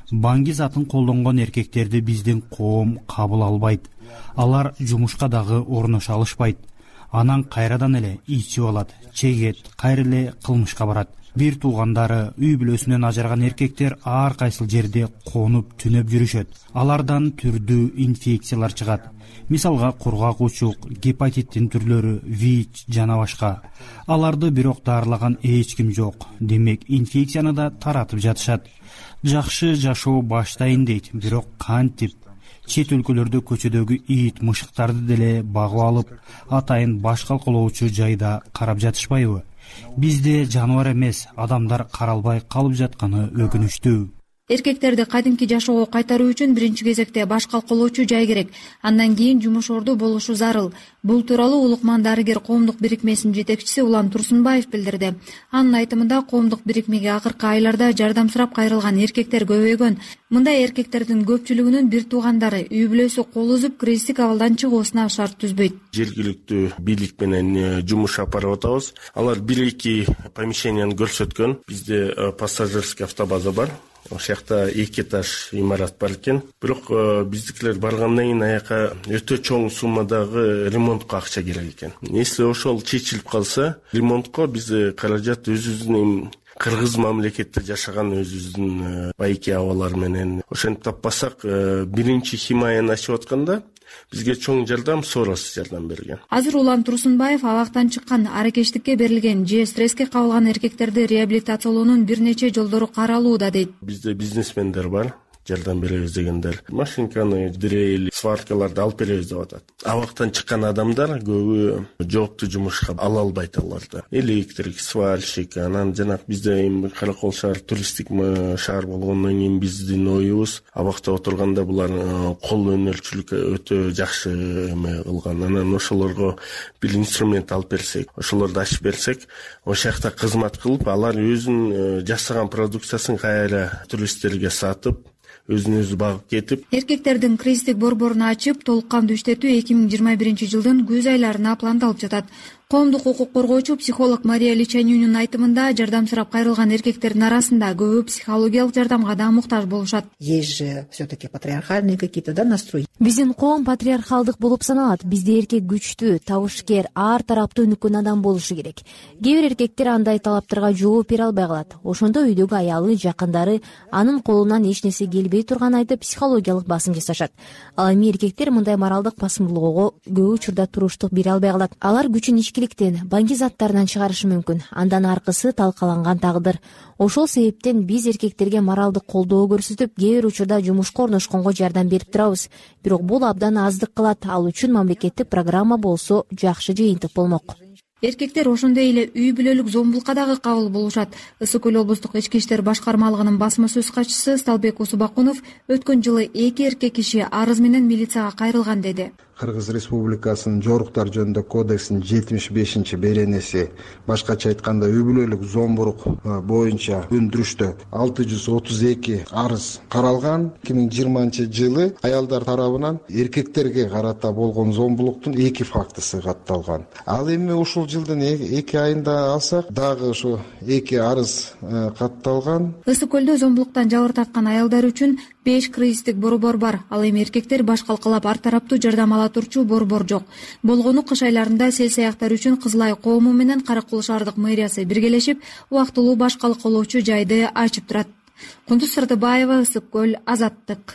Баңги затын колдонгон эркектерди биздин коом кабыл албайт. Алар жумушка дагы орноша алышпайт. Анан кайрадан эле ичип алат, чегет, кайра эле кылмышка барат. Бир туугандары, үй бүлөсүнөн ажыраган эркектер ар кайсыл жерде конуп түнөп жүрүшөт. Алардан түрдүү инфекциялар чыгат. Мисалга кургак учук, гепатиттин түрлөрү, ВИЧ жана башка. Аларды бирок дарылаган эч ким жок. Демек, инфекцияны да таратып жатышат. Жакшы жашоо баштайын дейт, бирок кантип? Чет өлкөлөрдө көчөдөгү ит, мышыктарды деле багып алып, атайын баш калкалоочу жайда карап жатышпайбы? Бизде жаныбар эмес, адамдар каралбай калып жатканы өкүнүчтүү. Эркектерди кадимки жашоого кайтаруу үчүн биринчи кезекте баш калкалоочу жай керек. Андан кийин жумуш орду болушу зарыл. Бул тууралуу Улукман дарыгер коомдук бирикмесинин жетекчиси Улам Турсунбаев билдирди. Анын айтымында коомдук бирикмеге акыркы айларда жардам сурап кайрылган эркектер көбөйгөн. Мындай эркектердин көпчүлүгүнүн бир туугандары үй бүлөсү кол үзүп кризистик абалдан чыгуусуна шарт түзбөйт. Жергиликтүү бийлик менен жумуш алып атабыз. Алар бир эки помещенияны көрсөткөн. Бизде пассажирский автобаза бар. Ошол жакта эки этаж имарат бар экен. Бирок биздикилер баргандан кийин аяка өтө чоң суммадагы ремонтко акча керек экен. Если ошол чечилип калса, ремонтко биз каражат өзүбүздүн кыргыз мамлекетте жашаган өзүбүздүн байки абалар менен ошентип таппасак, биринчи химаяны ачып атканда бизге чоң жардам Сорос жардам берген. Азыр Улам Турсунбаев абактан чыккан, аракештикке берилген же стресске кабылган эркектерди реабилитациялоонун бир нече жолдору каралууда дейт. Бизде бизнесмендер бар, жардам беребиз дегендер. Машинканы, дрель, сваркаларды алып беребиз деп атат. Абактан чыккан адамдар көбү жооптуу жумушка ала албайт аларды. Электрик, сварщик, анан жана бизде эми Каракол шаар туристтик шаар болгондон кийин биздин оюбуз абакта отурганда булар кол өнөрчүлүк өтө жакшы эме кылган. Анан ошолорго бир инструмент алып берсек, ошолорду ачып берсек, ошол жакта кызмат кылып, алар өзүнүн жасаган продукциясын кайра туристтерге сатып, өзүн өзү багып кетип. Эркектердин кризистик борборун ачып, толук кандуу иштетүү эки миң жыйырма биринчи жылдын күз айларына пландалып жатат. Коомдук укук коргоочу психолог Мария Личанюнун айтымында, жардам сурап кайрылган эркектердин арасында көбү психологиялык жардамга да муктаж болушат. Есть же все-таки патриархальные какие-то, да, настрои. Биздин коом патриархалдык болуп саналат. Бизде эркек күчтүү, табышкер, ар тараптуу өнүккөн адам болушу керек. Кээ бир эркектер андай талаптарга жооп бере албай калат. Ошондо үйдөгү аялы, жакындары анын колунан эч нерсе келбей турганын айтып, психологиялык басым жасашат. Ал эми эркектер мындай моралдык басымдуулукка көп учурда туруштук бере албай калат. Алар күчүн ичкиликтен, баңги заттарынан чыгарышы мүмкүн. Андан аркысы талкаланган тагдыр. Ошол себептен биз эркектерге моралдык колдоо көрсөтүп, кээ бир учурда жумушка орношконго жардам берип турабыз. Бирок бул абдан аздык кылат. Ал үчүн мамлекеттик программа болсо жакшы жыйынтык болмок. Эркектер ошондой эле үй бүлөлүк зомбулукка дагы кабыл болушат. Ысык көл облустук ички иштер башкармалыгынын басма сөз катчысы Сталбек Усубакунов өткөн жылы эки эркек киши арыз менен милицияга кайрылган деди. Кыргыз Республикасынын жоруктар жөнүндө кодексинин жетимиш бешинчи беренеси, башкача айтканда үй бүлөлүк зомбулук боюнча өндүрүштө алты жүз отуз эки арыз каралган. эки миң жыйырманчы жылы аялдар тарабынан эркектерге карата болгон зомбулуктун эки фактысы катталган. Ал эми ушул жылдын эки айында алсак, дагы ошо эки арыз катталган. Ысык көлдө зомбулуктан жабыр тарткан аялдар үчүн беш кризистик борбор бар. Ал эми эркектер баш калкалап ар тараптуу жардам ала турчу борбор жок. Болгону кыш айларында сел саяктар үчүн Кызыл Ай коому менен Каракол шаардык мэриясы биргелешип, убактылуу баш калкалоочу жайды ачып турат. Кундуз Сырдыбаева, Ысык көл, Азаттык.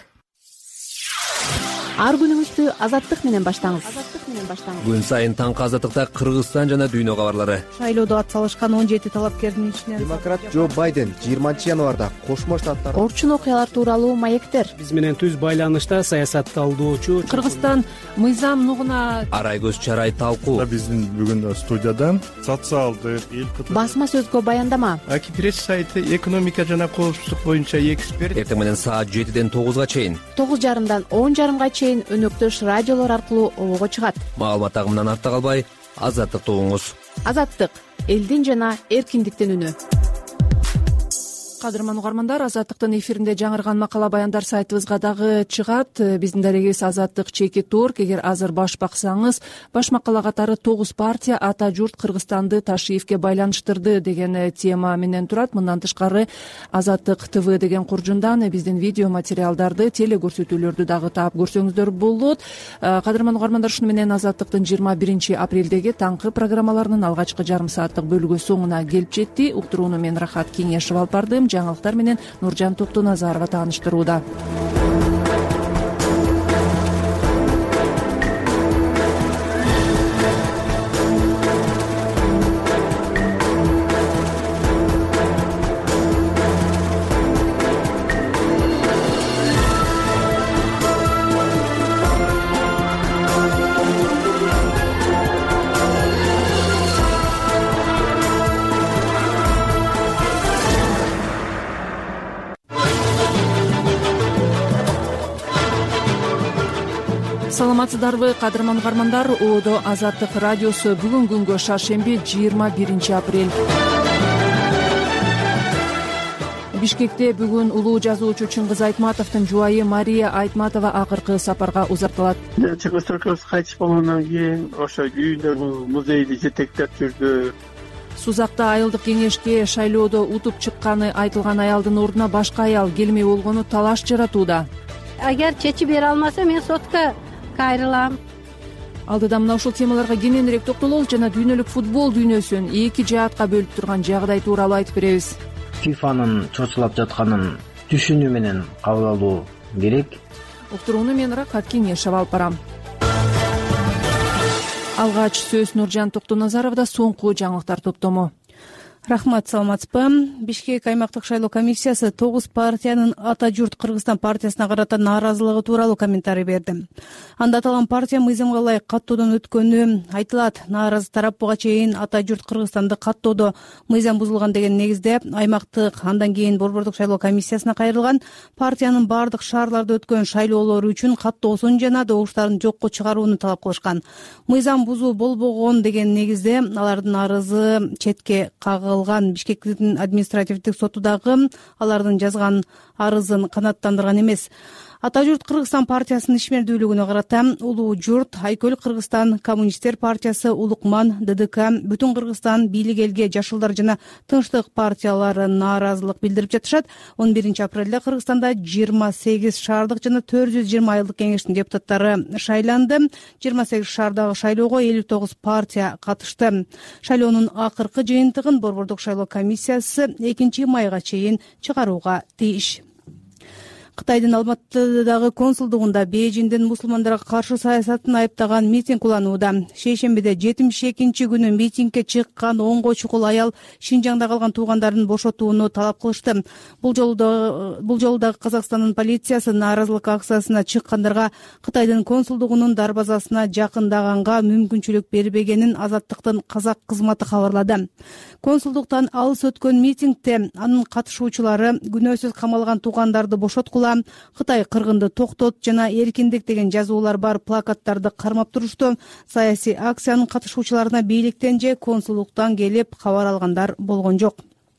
Ар күнүңүздү Азаттык менен баштаңыз. Күн сайын таңкы Азаттыкта Кыргызстан жана дүйнө кабарлары. Шайлоодо ат салышкан он жети талапкердин ичинен демократ Джо Байден жыйырманчы январда Кошмо Штаттар орчун окуялар тууралуу маектер. Биз менен түз байланышта саясатталдоочу Кыргызстан мыйзам нугуна арай көз чарай талкуу. Биздин бүгүн студияда социалдык басма сөзгө баяндама. Аки пресс сайты экономика жана коопсуздук боюнча эксперт. Эртең менен саат жетиден тогузга чейин, тогуз жарымдан он жарымга чейин өнөктөш радиолор аркылуу обого чыгат. Маалымат агымынан артта калбай, Азаттыкты угуңуз. Азаттык — элдин жана эркиндиктин үнү. кадырман угармандар, Азаттыктын эфиринде жаңырган макала баяндар сайтыбызга дагы чыгат. Биздин дарегибиз Азаттык чеки торг. Эгер азыр баш баксаңыз, баш макала катары тогуз партия ата журт Кыргызстанды Ташиевке байланыштырды деген тема менен турат. Мындан тышкары Азаттык ТВ деген куржундан биздин видео материалдарды, теле көрсөтүүлөрдү дагы таап көрсөңүздөр болот. Кадырман угармандар, шуну менен Азаттыктын жыйырма биринчи апрелдеги таңкы программаларынын алгачкы жарым сааттык бөлүгү соңуна келип жетти. Уктурууну мен Рахат Кеңешев алып бардым. Жаңылыктар менен Нуржан Токтоназарова тааныштырууда. Саламатсыздарбы, кадырман угармандар? Оодо Азаттык радиосу бүгүн күнгө шаршемби жыйырма биринчи апрель. Бишкекте бүгүн улуу жазуучу Чыңгыз Айтматовдун жубайы Мария Айтматова акыркы сапарга узартылат. Чыңгыз Төркөбүз кайтыш болгондон кийин ошо үйүндөгү музейди жетектеп жүрдү. Сузакта айылдык кеңешке шайлоодо утуп чыкканы айтылган аялдын ордуна башка аял келмей болгону талаш жаратууда. Агер чечип бере алмаса, мен сотко кайрылам. Алдыда мына ушул темаларга кененирээк токтололуп жана дүйнөлүк футбол дүйнөсүн эки жаатка бөлүп турган жагдай тууралуу айтып беребиз. фифанын чочулап жатканын түшүнүү менен кабыл алуу керек. Уктурууну мен Рахат Кеңешев алып барам. Алгач сөз Нуржан Токтоназаровда. Соңку жаңылыктар топтому. Рахмат, саламатсызбы? Бишкек аймактык шайлоо комиссиясы тогуз партиянын ата журт Кыргызстан партиясына карата нааразылыгы тууралуу комментарий берди. Анда аталган партия мыйзамга ылайык каттоодон өткөнү айтылат. Нааразы тарап буга чейин ата журт Кыргызстанды каттоодо мыйзам бузулган деген негизде аймактык, андан кийин борбордук шайлоо комиссиясына кайрылган. Партиянын бардык шаарларда өткөн шайлоолору үчүн каттоосун жана добуштарын жокко чыгарууну талап кылышкан. Мыйзам бузуу болбогон деген негизде алардын арызы четке кагылган. Бишкектин административдик соту дагы алардын жазган арызын канааттандырган эмес. Ата журт Кыргызстан партиясынын ишмердүүлүгүнө карата Улуу журт, Айкөл Кыргызстан, Коммунисттер партиясы, Улукман, ДДК, Бүтүн Кыргызстан, Бийлик элге, Жашылдар жана Тынчтык партиялары нааразылык билдирип жатышат. он биринчи апрелде Кыргызстанда жыйырма сегиз шаардык жана төрт жүз жыйырма айылдык кеңештин депутаттары шайланды. жыйырма сегиз шаардагы шайлоого элүү тогуз партия катышты. Шайлоонун акыркы жыйынтыгын борбордук шайлоо комиссиясы экинчи майга чейин чыгарууга тийиш. Кытайдын Алматыдагы консулдугунда Бейжиңдин мусулмандарга каршы саясатын айыптаган митинг уланууда. Шейшембиде жетимиш экинчи күнү митингге чыккан онго чукул аял Шинжаңда калган туугандарын бошотууну талап кылышты. Бул жолу бул жолу дагы Казакстандын полициясы нааразылык акциясына чыккандарга Кытайдын консулдугунун дарбазасына жакындаганга мүмкүнчүлүк бербегенин Азаттыктын казак кызматы кабарлады. Консулдуктан алыс өткөн митингде анын катышуучулары күнөөсүз камалган туугандарды бошоткула, Кытай кыргынды токтот жана эркиндик деген жазуулар бар плакаттарды кармап турушту. Саясий акциянын катышуучуларына бийликтен же консулдуктан келип кабар алгандар болгон жок.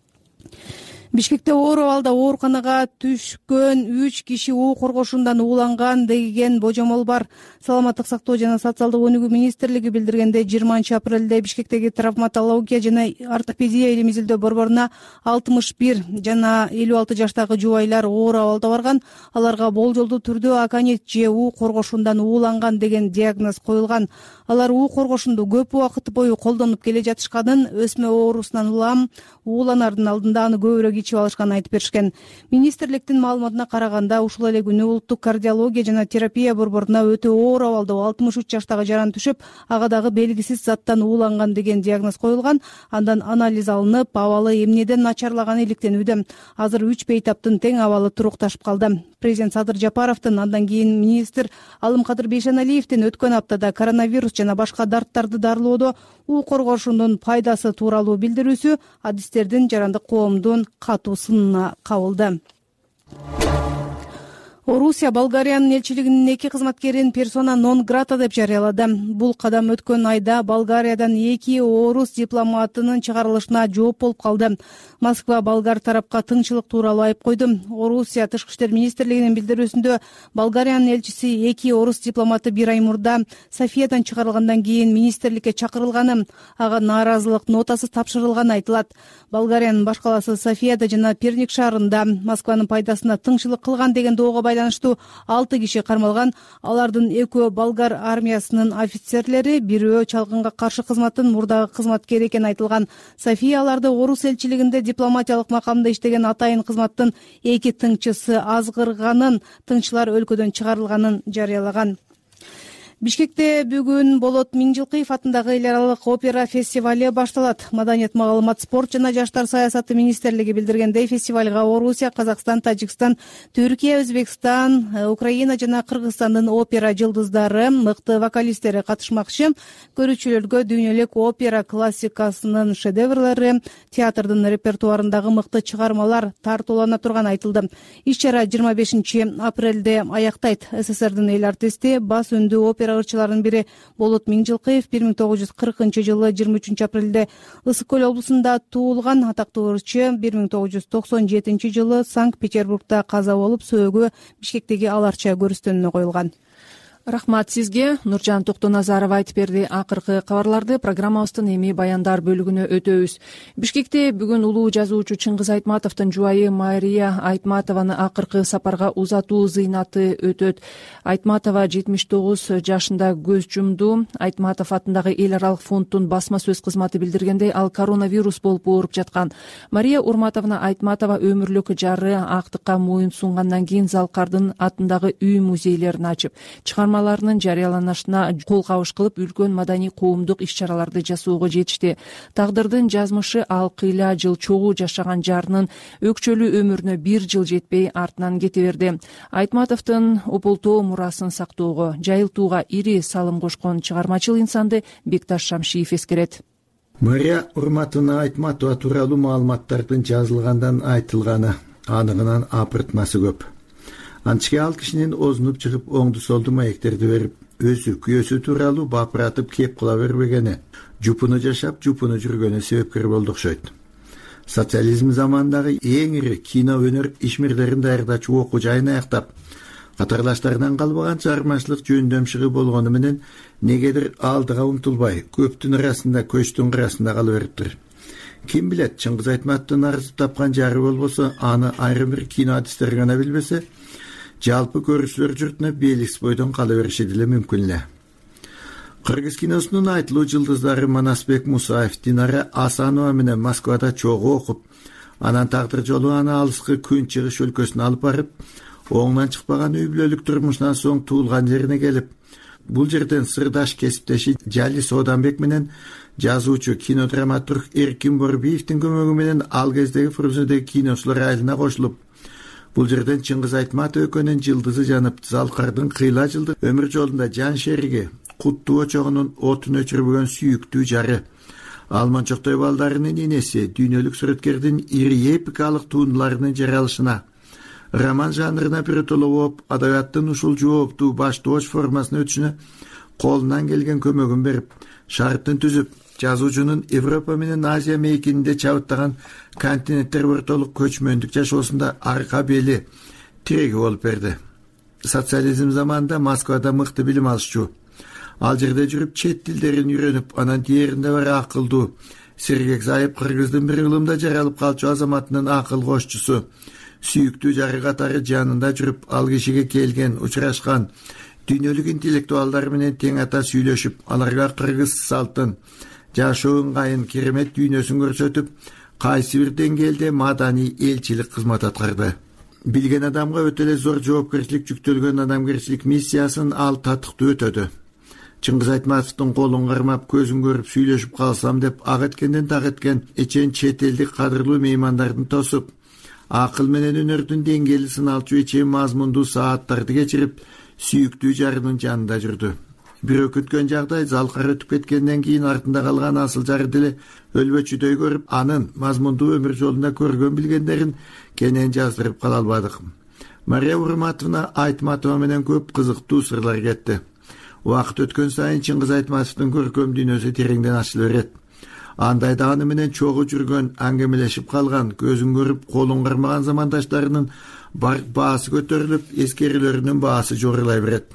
Бишкекте оор абалда ооруканага түшкөн үч киши уу коргошундан ууланган деген божомол бар. Саламаттык сактоо жана социалдык өнүгүү министрлиги билдиргенде жыйырманчы апрелде Бишкектеги травматология жана ортопедия илим изилдөө борборуна алтымыш бир жана элүү алты жаштагы жубайлар оор абалда барган. Аларга болжолдуу түрдө аконит же уу коргошундан ууланган деген диагноз коюлган. Алар уу коргошунду көп убакыт бою колдонуп келе жатышканын, өсмө оорусунан улам ууланардын алдында аны көбүрөөк ичип алышканын айтып беришкен. Министрликтин маалыматына караганда, ушул эле күнү улуттук кардиология жана терапия борборуна өтө оор абалда алтымыш үч жаштагы жаран түшүп, ага дагы белгисиз заттан ууланган деген диагноз коюлган. Андан анализ алынып, абалы эмнеден начарлаганы иликтенүүдө. Азыр үч бейтаптын тең абалы турукташып калды. Президент Садыр Жапаровдун, андан кийин министр Алымкадыр Бейшеналиевдин өткөн аптада коронавирус жана башка дарттарды дарылоодо уу коргошундун пайдасы тууралуу билдирүүсү адистердин жарандык коомдун катуу сынына кабылды. Орусия Болгариянын элчилигинин эки кызматкерин персона нон грата деп жарыялады. Бул кадам өткөн айда Болгариядан эки орус дипломатынын чыгарылышына жооп болуп калды. Москва болгар тарапка тыңчылык тууралуу айып койду. Орусия тышкы иштер министрлигинин билдирүүсүндө Болгариянын элчиси эки орус дипломаты бир ай мурда Софиядан чыгарылгандан кийин министрликке чакырылганы, ага нааразылык нотасы тапшырылганы айтылат. Болгариянын баш калаасы Софияда жана Перник шаарында Москванын пайдасына тыңчылык кылган деген доого байланыштуу алты киши кармалган. Алардын экөө болгар армиясынын офицерлери, бирөө чалгынга каршы кызматтын мурдагы кызматкери экени айтылган. София аларды орус элчилигинде дипломатиялык макамда иштеген атайын кызматтын эки тыңчысы азгырганын, тыңчылар өлкөдөн чыгарылганын жарыялаган. Бишкекте бүгүн Болот Миңжилкыев атындагы эл аралык опера фестивале башталат. Маданият, маалымат, спорт жана жаштар саясаты министрлиги билдиргендей, фестивалга Орусия, Казакстан, Тажикстан, Түркия, Өзбекстан, Украина жана Кыргызстандын опера жылдыздары, мыкты вокалисттери катышмакчы. Көрүүчүлөргө дүйнөлүк опера классикасынын шедеврлери, театрдын репертуарындагы мыкты чыгармалар тартуулана турганы айтылды. Иш-чара жыйырма бешинчи апрелде аяктайт. СССРдин эл артисти, бас үндүү опера ырчыларынын бири Болот Миңжилкыев бир миң тогуз жүз кыркынчы жылы жыйырма үчүнчү апрелде Ысык көл облусунда туулган. Атактуу ырчы бир миң тогуз жүз токсон жетинчи жылы Санкт-Петербургда каза болуп, сөөгү Бишкектеги Аларча көрүстөнүнө коюлган. Рахмат сизге. Нуржан Токтоназарова айтып берди. Акыркы кабарларды программабыздын эми баяндар бөлүгүнө өтөбүз. Бишкекте бүгүн улуу жазуучу Чыңгыз Айтматовдун жубайы Мария Айтматованы акыркы сапарга узатуу зыйнаты өтөт. Айтматова жетимиш тогуз жашында көз жумду. Айтматов атындагы эл аралык фонддун басма сөз кызматы билдиргендей, ал коронавирус болуп ооруп жаткан. Мария Урматовна Айтматова өмүрлүк жары актыкка моюн сунгандан кийин Залкардын атындагы үй музейлерин ачып, чыгарма ларынын жарыяланышына кол кабыш кылып, үлкөн маданий коомдук иш-чараларды жасоого жетишти. Тагдырдын жазмышы ал кыйла жыл чогуу жашаган жарынын өкчөлүү өмүрүнө бир жыл жетпей артынан кете берди. Айтматовдун ополтоо мурасын сактоого, жайылтууга ири салым кошкон чыгармачыл инсанды Бекташ Шамшиев эскерет. Мария Урматовна Айтматова тууралуу маалыматтардын жазылгандан айтылганы анығынан апыртмасы көп. Анчке ал кишинин озунуп чыгып, оңду солду маектерди берип, өзү күйөөсү тууралуу бапыратып кеп кыла бербегени, жупуну жашап, жупуну жүргөнү себепкер болду окшойт. Социализм заманындагы эң ири кино өнөр ишмерлерин даярдачу окуу жайын аяктап, катарлаштарынан калбаган чыгармачылык жөндөмчүгү болгону менен негедир алдыга умтулбай, көптүн арасында, көчтүн арасында кала бериптир. Ким билет, Чыңгыз Айтматовдун арзып тапкан жары болбосо, аны айрым бир кино адистер гана билбесе, жалпы көрүүчүлөр журтуна белгисиз бойдон кала бериши деле мүмкүн эле. Кыргыз киносунун айтылуу жылдыздары Манасбек Мусаев, Динара Асанова менен Москвада чогуу окуп, анан тагдыр жолу аны алыскы Күн чыгыш өлкөсүнө алып барып, оңунан чыкпаган үй бүлөлүк турмушунан соң туулган жерине келип, бул жерден сырдаш кесиптеши Жали Сооданбек менен жазуучу кинодраматург Эркин Борбиевдин көмөгү менен ал кездеги Фрунзедеги киночулар айылына кошулуп, бул жерден Чыңгыз Айтматов экөөнүн жылдызы жанып, Залкардын кыйла жылдык өмүр жолунда жан шериги, куттуу очогунун отун өчүрбөгөн сүйүктүү жары, Алманчоктой балдарынын энеси, дүйнөлүк сүрөткердин ири эпикалык туындыларынын жаралышына, роман жанрына биротоло болуп, адабияттын ушул жооптуу баштооч формасына өтүшүнө колунан келген көмөгүн берип, шарттын түзүп, жазуучунун Европа менен Азия мейкининде чабыттаган континенттер ортолук көчмөндүк жашоосунда арка бели, тиреги болуп берди. Социализм заманында Москвада мыкты билим алышчу. Ал жерде жүрүп чет тилдерин үйрөнүп, анан диğerinde бар акылдуу Сергек Зайып Кыргыздын бир ылымда жаралып калчу азаматынын акыл кошчусу, сүйүктүү жары катары жанында жүрүп, ал кишиге келген, учурашкан дүйнөлүк интеллектуалдар менен тең ата сүйлөшүп, аларга кыргыз салтын, жашоо ыңгайын, керемет дүйнөсүн көрсөтүп, кайсы бир деңгээлде маданий элчилик кызмат аткарды. Билген адамга өтө эле зор жоопкерчилик жүктөлгөн адамгерчилик миссиясын ал татыктуу өтөдү. Чыңгыз Айтматовдун колун кармап, көзүн көрүп сүйлөшүп калсам деп ак эткенден так эткен эчен чет элдик кадырлуу меймандардын тосуп, акыл менен өнөрдүн деңгээли сыналчу эчен мазмундуу сааттарды кечирип, сүйүктүү жарынын жанында жүрдү. Бирөө күткөн жагдай Залкар өтүп кеткенден кийин артында калган асыл жары деле өлбөчүдөй көрүп, анын мазмундуу өмүр жолунда көргөн билгендерин кенен жаздырып кала албадык. Мария Урматовна Айтматова менен көп кызыктуу сырлар кетти. Убакыт өткөн сайын Чыңгыз Айтматовдун көркөм дүйнөсү тереңден ачыла берет. Андайда аны менен чогуу жүргөн, аңгемелешип калган, көзүн көрүп колун кармаган замандаштарынын баасы көтөрүлүп, эскерилөрүнүн баасы жогорулай берет.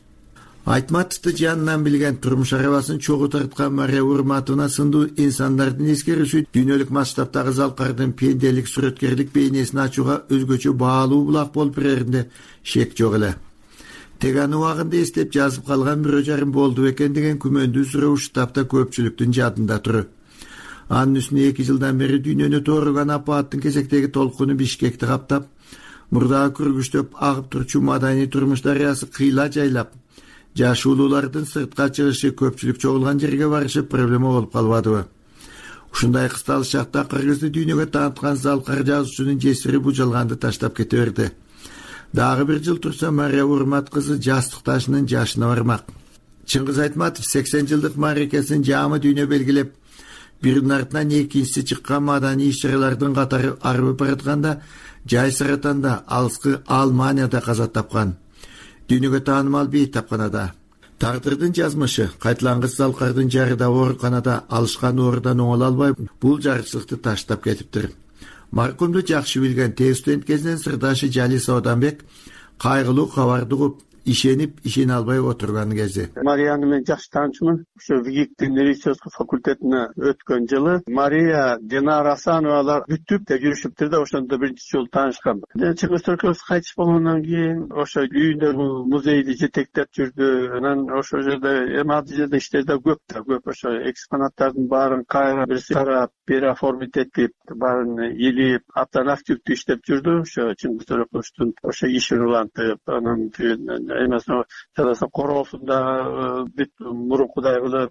Айтматовду жанынан билген, турмуш арабасын чогуу тарткан Мария Урматовна сындуу инсандардын эскерүүсү дүйнөлүк масштабтагы Залкардын пенделик сүрөткерлик бейнесин ачууга өзгөчө баалуу булак болуп береринде шек жок эле. Тек аны убагында эстеп жазып калган бирөө жарым болду экен деген күмөндүү суроо штабта көпчүлүктүн жадында тур. Анын үстүнө эки жылдан бери дүйнөнү тооруган апаттын кезектеги толкуну Бишкекти каптап, мурдагы күргүчтөп агып турчу маданий турмуш дарыясы кыйла жайлап, жаш улуулардын сыртка чыгышы, көпчүлүк чогулган жерге барышы проблема болуп калбадыбы? Ушундай кысталык шакта Кыргызды дүйнөгө тааныткан Залкар жазуучунун жесири бу жалганды таштап кете берди. Дагы бир жыл турса Мария Урмат кызы жастык ташынын жашына бармак. Чыңгыз Айтматов сексен жылдык мааракесин жаамы дүйнө белгилеп, биринин артынан экинчиси чыккан маданий иш-чаралардын катары арып баратканда жай саратанда, алыскы Алманияда каза тапкан. Дүйнөгө таанымал бейтапканада. Тагдырдын жазмышы кайталангыс Залкардын жарыда ооруканада алышкан оорудан оңоло албай бул жарычылыкты таштап кетиптир. Маркумду жакшы билген тез студент кезинен сырдашы Жали Сооданбек кайгылуу кабарды угуп, ишенип, ишене албай отурган кези. Марияны мен жакшы таанычумун. Ушу ВГИКтин медицинский факультетине өткөн жылы Мария, Динара Асановалар бүтүп те жүрүшүптүр да, ошондо биринчи жолу таанышкан. Чыңгыз Төркөбүз кайтыш болгондон кийин ошо үйүндө музейди жетектеп жүрдү. Анан ошо жерде эми ал жерде иштер да көп да, көп ошо экспонаттардын баарын кайра бир карап, бир оформить этип, баарын илип, абдан активдүү иштеп жүрдү. Ошо Чыңгыз Төркөбүздүн ошо ишин улантып, анан эмесин чаласа короосунда бүт мурункудай кылып,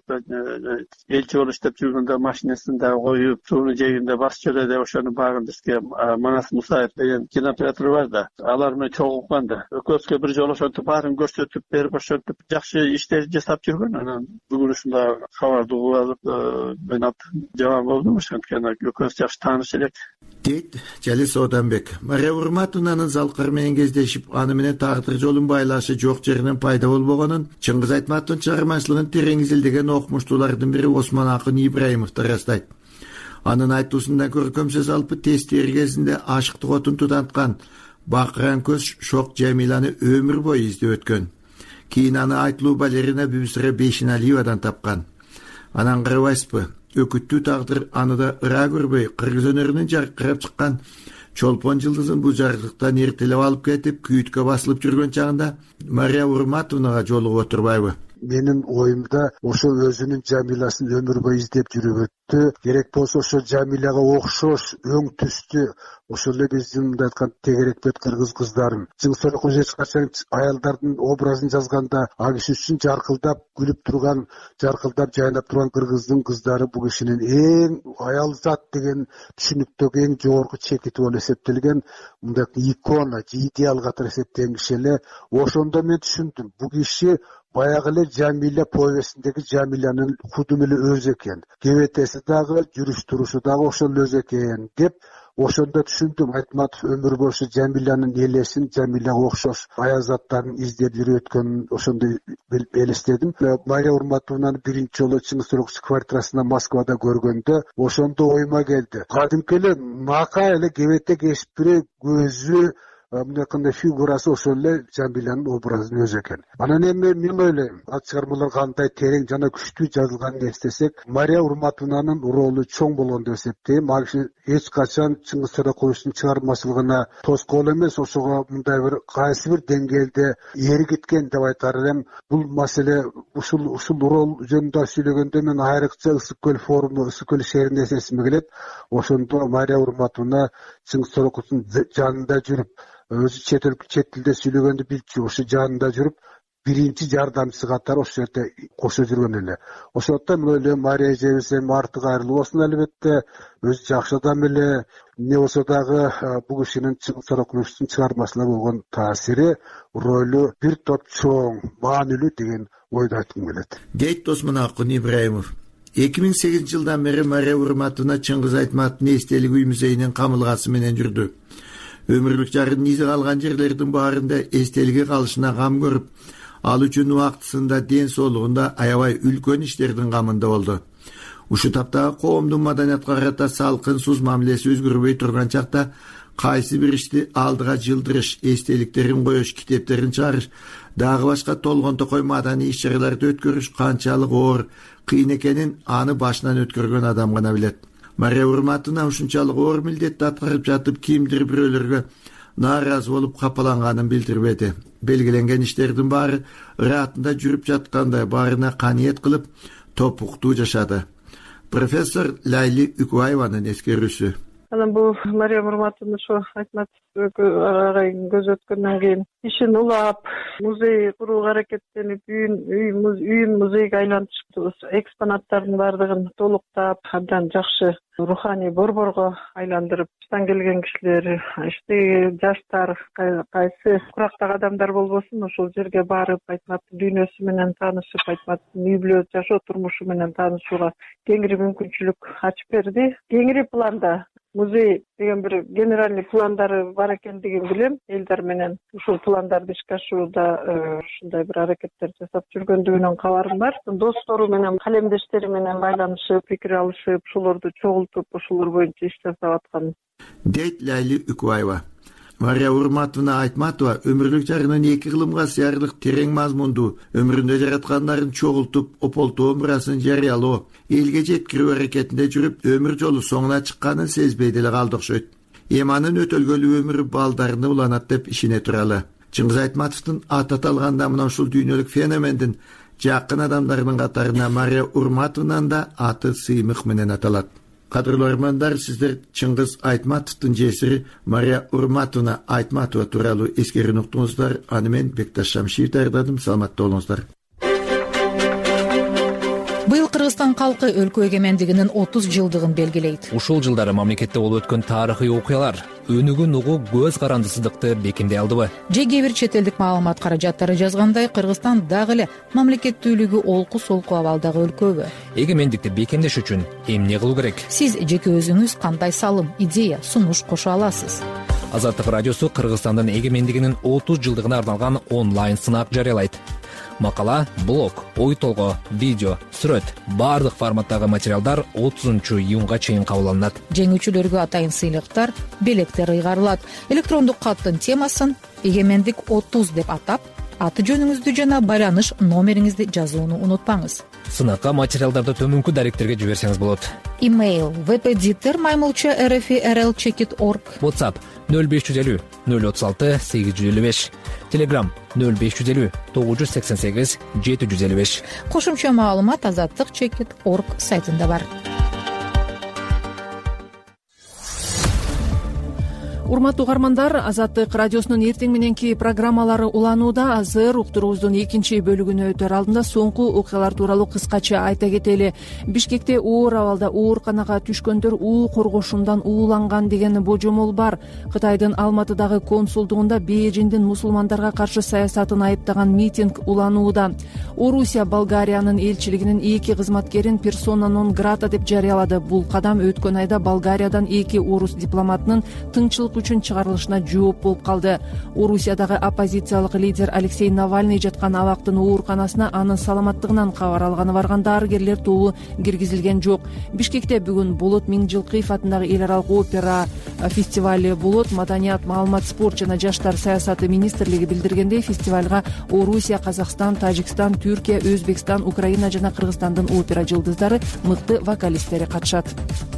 элчи болуп иштеп жүргөндө машинесин да коюп, сууну жегинде басып жүрөдү. Ошонун баарын бизге Манас Мусаев деген кинооператор бар да, алар менен чогулган да. Өкөзгө бир жолу ошентип баарын көрсөтүп берип, ошентип жакшы иштер жасап жүргөн. Анан бүгүн ушундай кабарды угуп алып, мен абдан жаман болдум. Ошенткени өкөз жакшы тааныш элек. Дейт Жали Сооданбек. Мария Урматовнанын Залкар менен кездешип, аны менен тагдыр жолун байлашы жок жеринен пайда болбогонун Чыңгыз Айтматовдун чыгармачылыгын терең изилдеген окумуштуулардын бири Осмон Акын Ибраимов ырастайт. Анын айтуусунда көркөм сөз алып тестери кезинде ашыктык отун тутанткан бакыран көз Шок Жамиланы өмүр бою издеп өткөн. Кийин аны айтылуу балерина Бүбүсүрө Бейшеналиевадан тапкан. Анан карабайсызбы, өкүттүү тагдыр аны да ыра көрбөй, кыргыз өнөрүнүн жаркырап чыккан Чолпон жылдызын бул жарыктыктан эртелеп алып кетип, күйүткө басылып жүргөн чагында Мария Урматовнага жолугуп отурбайбы? Менин оюмда ошо өзүнүн Жамиласын өмүр бою издеп жүрүп өттү. Керек болсо ошо Жамилага окшош, өң түстү, ошол эле биздин мындай айткан тегерек бет кыргыз кыздарын. Чыңгыз Төркөбүз эч качан аялдардын образын жазганда, ал киши үчүн жаркылдап күлүп турган, жаркылдап жайнап турган кыргыздын кыздары бул кишинин эң аял зат деген түшүнүктөгү эң жогорку чекити болуп эсептелген, мындай икона, идеал катары эсептелген киши эле. Ошондо мен түшүндүм, бул киши баягы эле Жамиля повестиндеги Жамилянын кудум эле өзү экен. Кебетеси дагы, жүрүш турушу дагы ошол өзү экен деп, ошондо түшүндүм. Айтматов өмүр бою Жамилянын элесин, Жамиляга окшош аял заттарын издеп жүрүп өткөнүн ошондо элестедим. Мария Урматовнаны биринчи жолу Чыңгыз Төркөбүз квартирасында Москвада көргөндө ошондо оюма келди. Кадимки эле нака эле кебете кеспири көзү, мындай фигурасы ошол эле Жамилянын образын өзү экен. Анан эми мен ойлойм, ал чыгармалар кандай терең жана күчтүү жазылганын эстесек, Мария Урматовнанын ролу чоң болгон деп эсептейм. Ал киши эч качан Чыңгыз Төркөбүздүн чыгармачылыгына тоскоол эмес, ошого мындай бир кайсы бир деңгээлде эригиткен деп айтар элем. Бул маселе ушул ушул рол жөнүндө сүйлөгөндө мен айрыкча Ысык көл форуму, Ысык көл шээринде эсесиме келет. Ошондо Мария Урматовна Чыңгыз Төркөбүздүн жанында жүрүп, өзү чет эл чет тилде сүйлөгөндү билчү, ошо жанында жүрүп, биринчи жардамчысы катары ошол жерде кошо жүргөн эле. Ошондон мен ойлойм, Мария эжебиз эми арты кайрылуу болсун албетте, өзү жакшы адам эле. Эмне болсо дагы бул кишинин Чыңгыз Төркөбүздүн чыгармасына болгон таасири, ролу бир топ чоң, маанилүү деген ойду айткым келет. Дейт Осмон Акын Ибраимов. эки миң сегизинчи жылдан бери Мария Урматовна Чыңгыз Айтматовдун эстелик үй музейинин камылгасы менен жүрдү. өмүрлүк жарын изи калган жерлердин баарында эстеликке калышына кам көрүп, ал үчүн убактысында ден соолугунда аябай үлкөн иштердин камында болду. Ушу таптагы коомдун маданиятка карата салкын суз мамилеси өзгөрбөй турган чакта кайсы бир ишти алдыга жылдырыш, эстеликтерин коюш, китептерин чыгарыш, дагы башка толгон токой маданий иш-чараларды өткөрүш канчалык оор, кыйын экенин аны башынан өткөргөн адам гана билет. Мария Урматовна ушунчалык оор милдетти аткарып жатып, кимдир бирөөлөргө нааразы болуп капаланганын билдирбеди. Белгиленген иштердин баары ыраатында жүрүп жаткандай баарына каниет кылып, топуктуу жашады. Профессор Лайли Үкүбаеванын эскерүүсү. Анан бул Мария Урматовна ошо Айтматов агайын көз өткөндөн кийин ишин улап, музей курууга аракеттенип, үйүн үйүн музейге айлантышып, экспонаттардын баардыгын толуктап, абдан жакшы руханий борборго айландырып, штан келген кишилер, иштеги жаштар, кайсы курактагы адамдар болбосун, ошол жерге барып, Айтматтын дүйнөсү менен таанышып, Айтматтын үй бүлө жашоо турмушу менен таанышууга кеңири мүмкүнчүлүк ачып берди. Кеңири планда музей деген бир генеральный пландары бар экендигин билем. Элдер менен ушул пландарды ишке ашууда ушундай бир аракеттер жасап жүргөндүгүнөн кабарым бар. Достору менен, калемдештери менен байланышып, пикир алышып, ошолорду чогултуп, ошолор боюнча иш жасап аткан. Дейт Лайли Үкүбаева. Мария Урматовна Айтматова өмүрлүк жарынын эки кылымга сыярлык терең мазмундуу, өмүрүндө жараткандарын чогултуп, ополтоо мурасын жарыялоо, элге жеткирүү аракетинде жүрүп, өмүр жолу соңуна чыкканын сезбей деле калды окшойт. Эми анын өтөлгөлүү өмүрү балдарына уланат деп ишене туралы. Чыңгыз Айтматовдун аты аталганда мына ушул дүйнөлүк феномендин жакын адамдарынын катарына Мария Урматовнанын да аты сыймык менен аталат. Кадырлуу армандар, сиздер Чыңгыз Айтматовдун жесири Мария Урматовна Айтматова тууралуу эскерүүнү уктуңуздар. Аны мен Бекташ Шамшиев даярдадым. Саламатта болуңуздар. Быйыл Кыргызстан калкы өлкө эгемендигинин отуз жылдыгын белгилейт. Ушул жылдары мамлекетте болуп өткөн тарыхый окуялар өнүгүн угуу көз карандысыздыкты бекемдей алдыбы? Же кээ бир чет элдик маалымат каражаттары жазгандай, Кыргызстан дагы эле мамлекеттүүлүгү олку-солку абалдагы өлкөбү? Эгемендикти бекемдеш үчүн эмне кылуу керек? Сиз жеке өзүңүз кандай салым, идея, сунуш кошо аласыз? Азаттык радиосу Кыргызстандын эгемендигинин отуз жылдыгына арналган онлайн сынак жарыялайт. Макала, блог, ой толгоо, видео, сүрөт, баардык форматтагы материалдар отузунчу июнга чейин кабыл алынат. Жеңүүчүлөргө атайын сыйлыктар, белектер ыйгарылат. Электрондук каттын темасын эгемендик отуз деп атап, аты жөнүңүздү жана байланыш номериңизди жазууну унутпаңыз. Сынакка материалдарды төмөнкү даректерге жиберсеңиз болот. Имейл веб-эдитор маймылча эр эф и эр эл чекит точка орг. WhatsApp нөл беш жүз элүү нөл отуз алты сегиз жүз элүү беш. Telegram нөл беш жүз элүү тогуз жүз сексен сегиз жети жүз элүү беш. Кошумча маалымат азаттык чекит точка орг сайтында бар. Урматтуу угармандар, Азаттык радиосунун эртең мененки программалары уланууда. Азыр уктуруубуздун экинчи бөлүгүнө өтөр алдында соңку окуялар тууралуу кыскача айта кетели. Бишкекте оор абалда ооруканага түшкөндөр уу коргошундан ууланган деген божомол бар. Кытайдын Алматыдагы консулдугунда Бээжиндин мусулмандарга каршы саясатын айыптаган митинг уланууда. Орусия Болгариянын элчилигинин эки кызматкерин персона нон грата деп жарыялады. Бул кадам өткөн айда Болгариядан эки орус дипломатынын тынччылык үчүн чыгарылышына жооп болуп калды. Орусиядагы оппозициялык лидер Алексей Навальный жаткан абактын ооруканасына анын саламаттыгынан кабар алганы барган дарыгерлер тобу киргизилген жок. Бишкекте бүгүн Болот Миңжилкыев атындагы эл аралык опера фестивали болот. Маданият, маалымат, спорт жана жаштар саясаты министрлиги билдиргендей, фестивалга Орусия, Казакстан, Тажикстан, Түркия, Өзбекстан, Украина жана Кыргызстандын опера жылдыздары, мыкты вокалисттери катышат.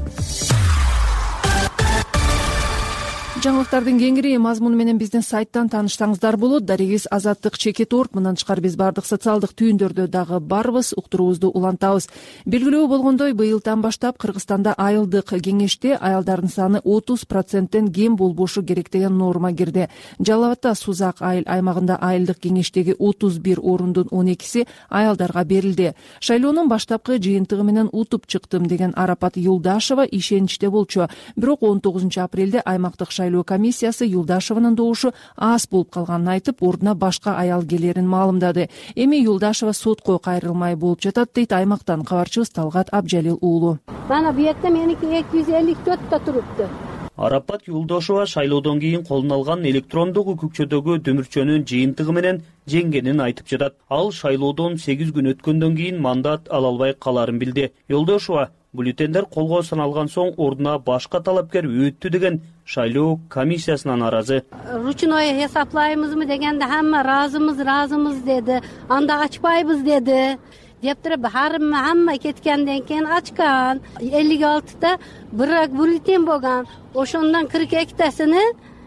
Жаңылыктардын кеңири мазмуну менен биздин сайттан тааныштаңыздар болот. Дарегиз азаттык чекит точка орг. Мындан тышкары биз бардык социалдык түйүндөрдө дагы барбыз, уктуруубузду улантабыз. Белгилүү болгондой, быйылдан баштап Кыргызстанда айылдык кеңеште аялдардын саны отуз проценттен кем болбошу керек деген норма кирди. Жалал Абадта Сузак айыл аймагында айылдык кеңештеги отуз бир орундун он экиси аялдарга берилди. Шайлоонун баштапкы жыйынтыгы менен утуп чыктым деген Арапат Юлдашева ишеничте болчу. Бирок он тогузунчу апрелде аймактык комиссиясы Юлдашеванын добушу аз болуп калганын айтып, ордуна башка аял келерин маалымдады. Эми Юлдашева сотко кайрылмай болуп жатат, дейт аймактан кабарчыбыз Талгат Абжалил уулу. Мана бу жерде меники эки жүз элүү төрттө турупту. Арапат Юлдошова шайлоодон кийин колуна алган электрондук үкүкчөдөгү дүмүрчөнүн жыйынтыгы менен жеңгенин айтып жатат. Ал шайлоодон сегиз күн өткөндөн кийин мандат ала албай каларын билди. Юлдошова бюллетендер колго саналган соң ордуна башка талапкер өттү деген шайлоо комиссиясына нааразы. Ручной хесаплайбызбы дегенде хамма разымыз, разымыз деди. Анда ачпайбыз деди. Деп туруп хамма кеткенден кийин ачкан. элүү алтыда бирок бюллетен болгон. Ошондон кырк экитесини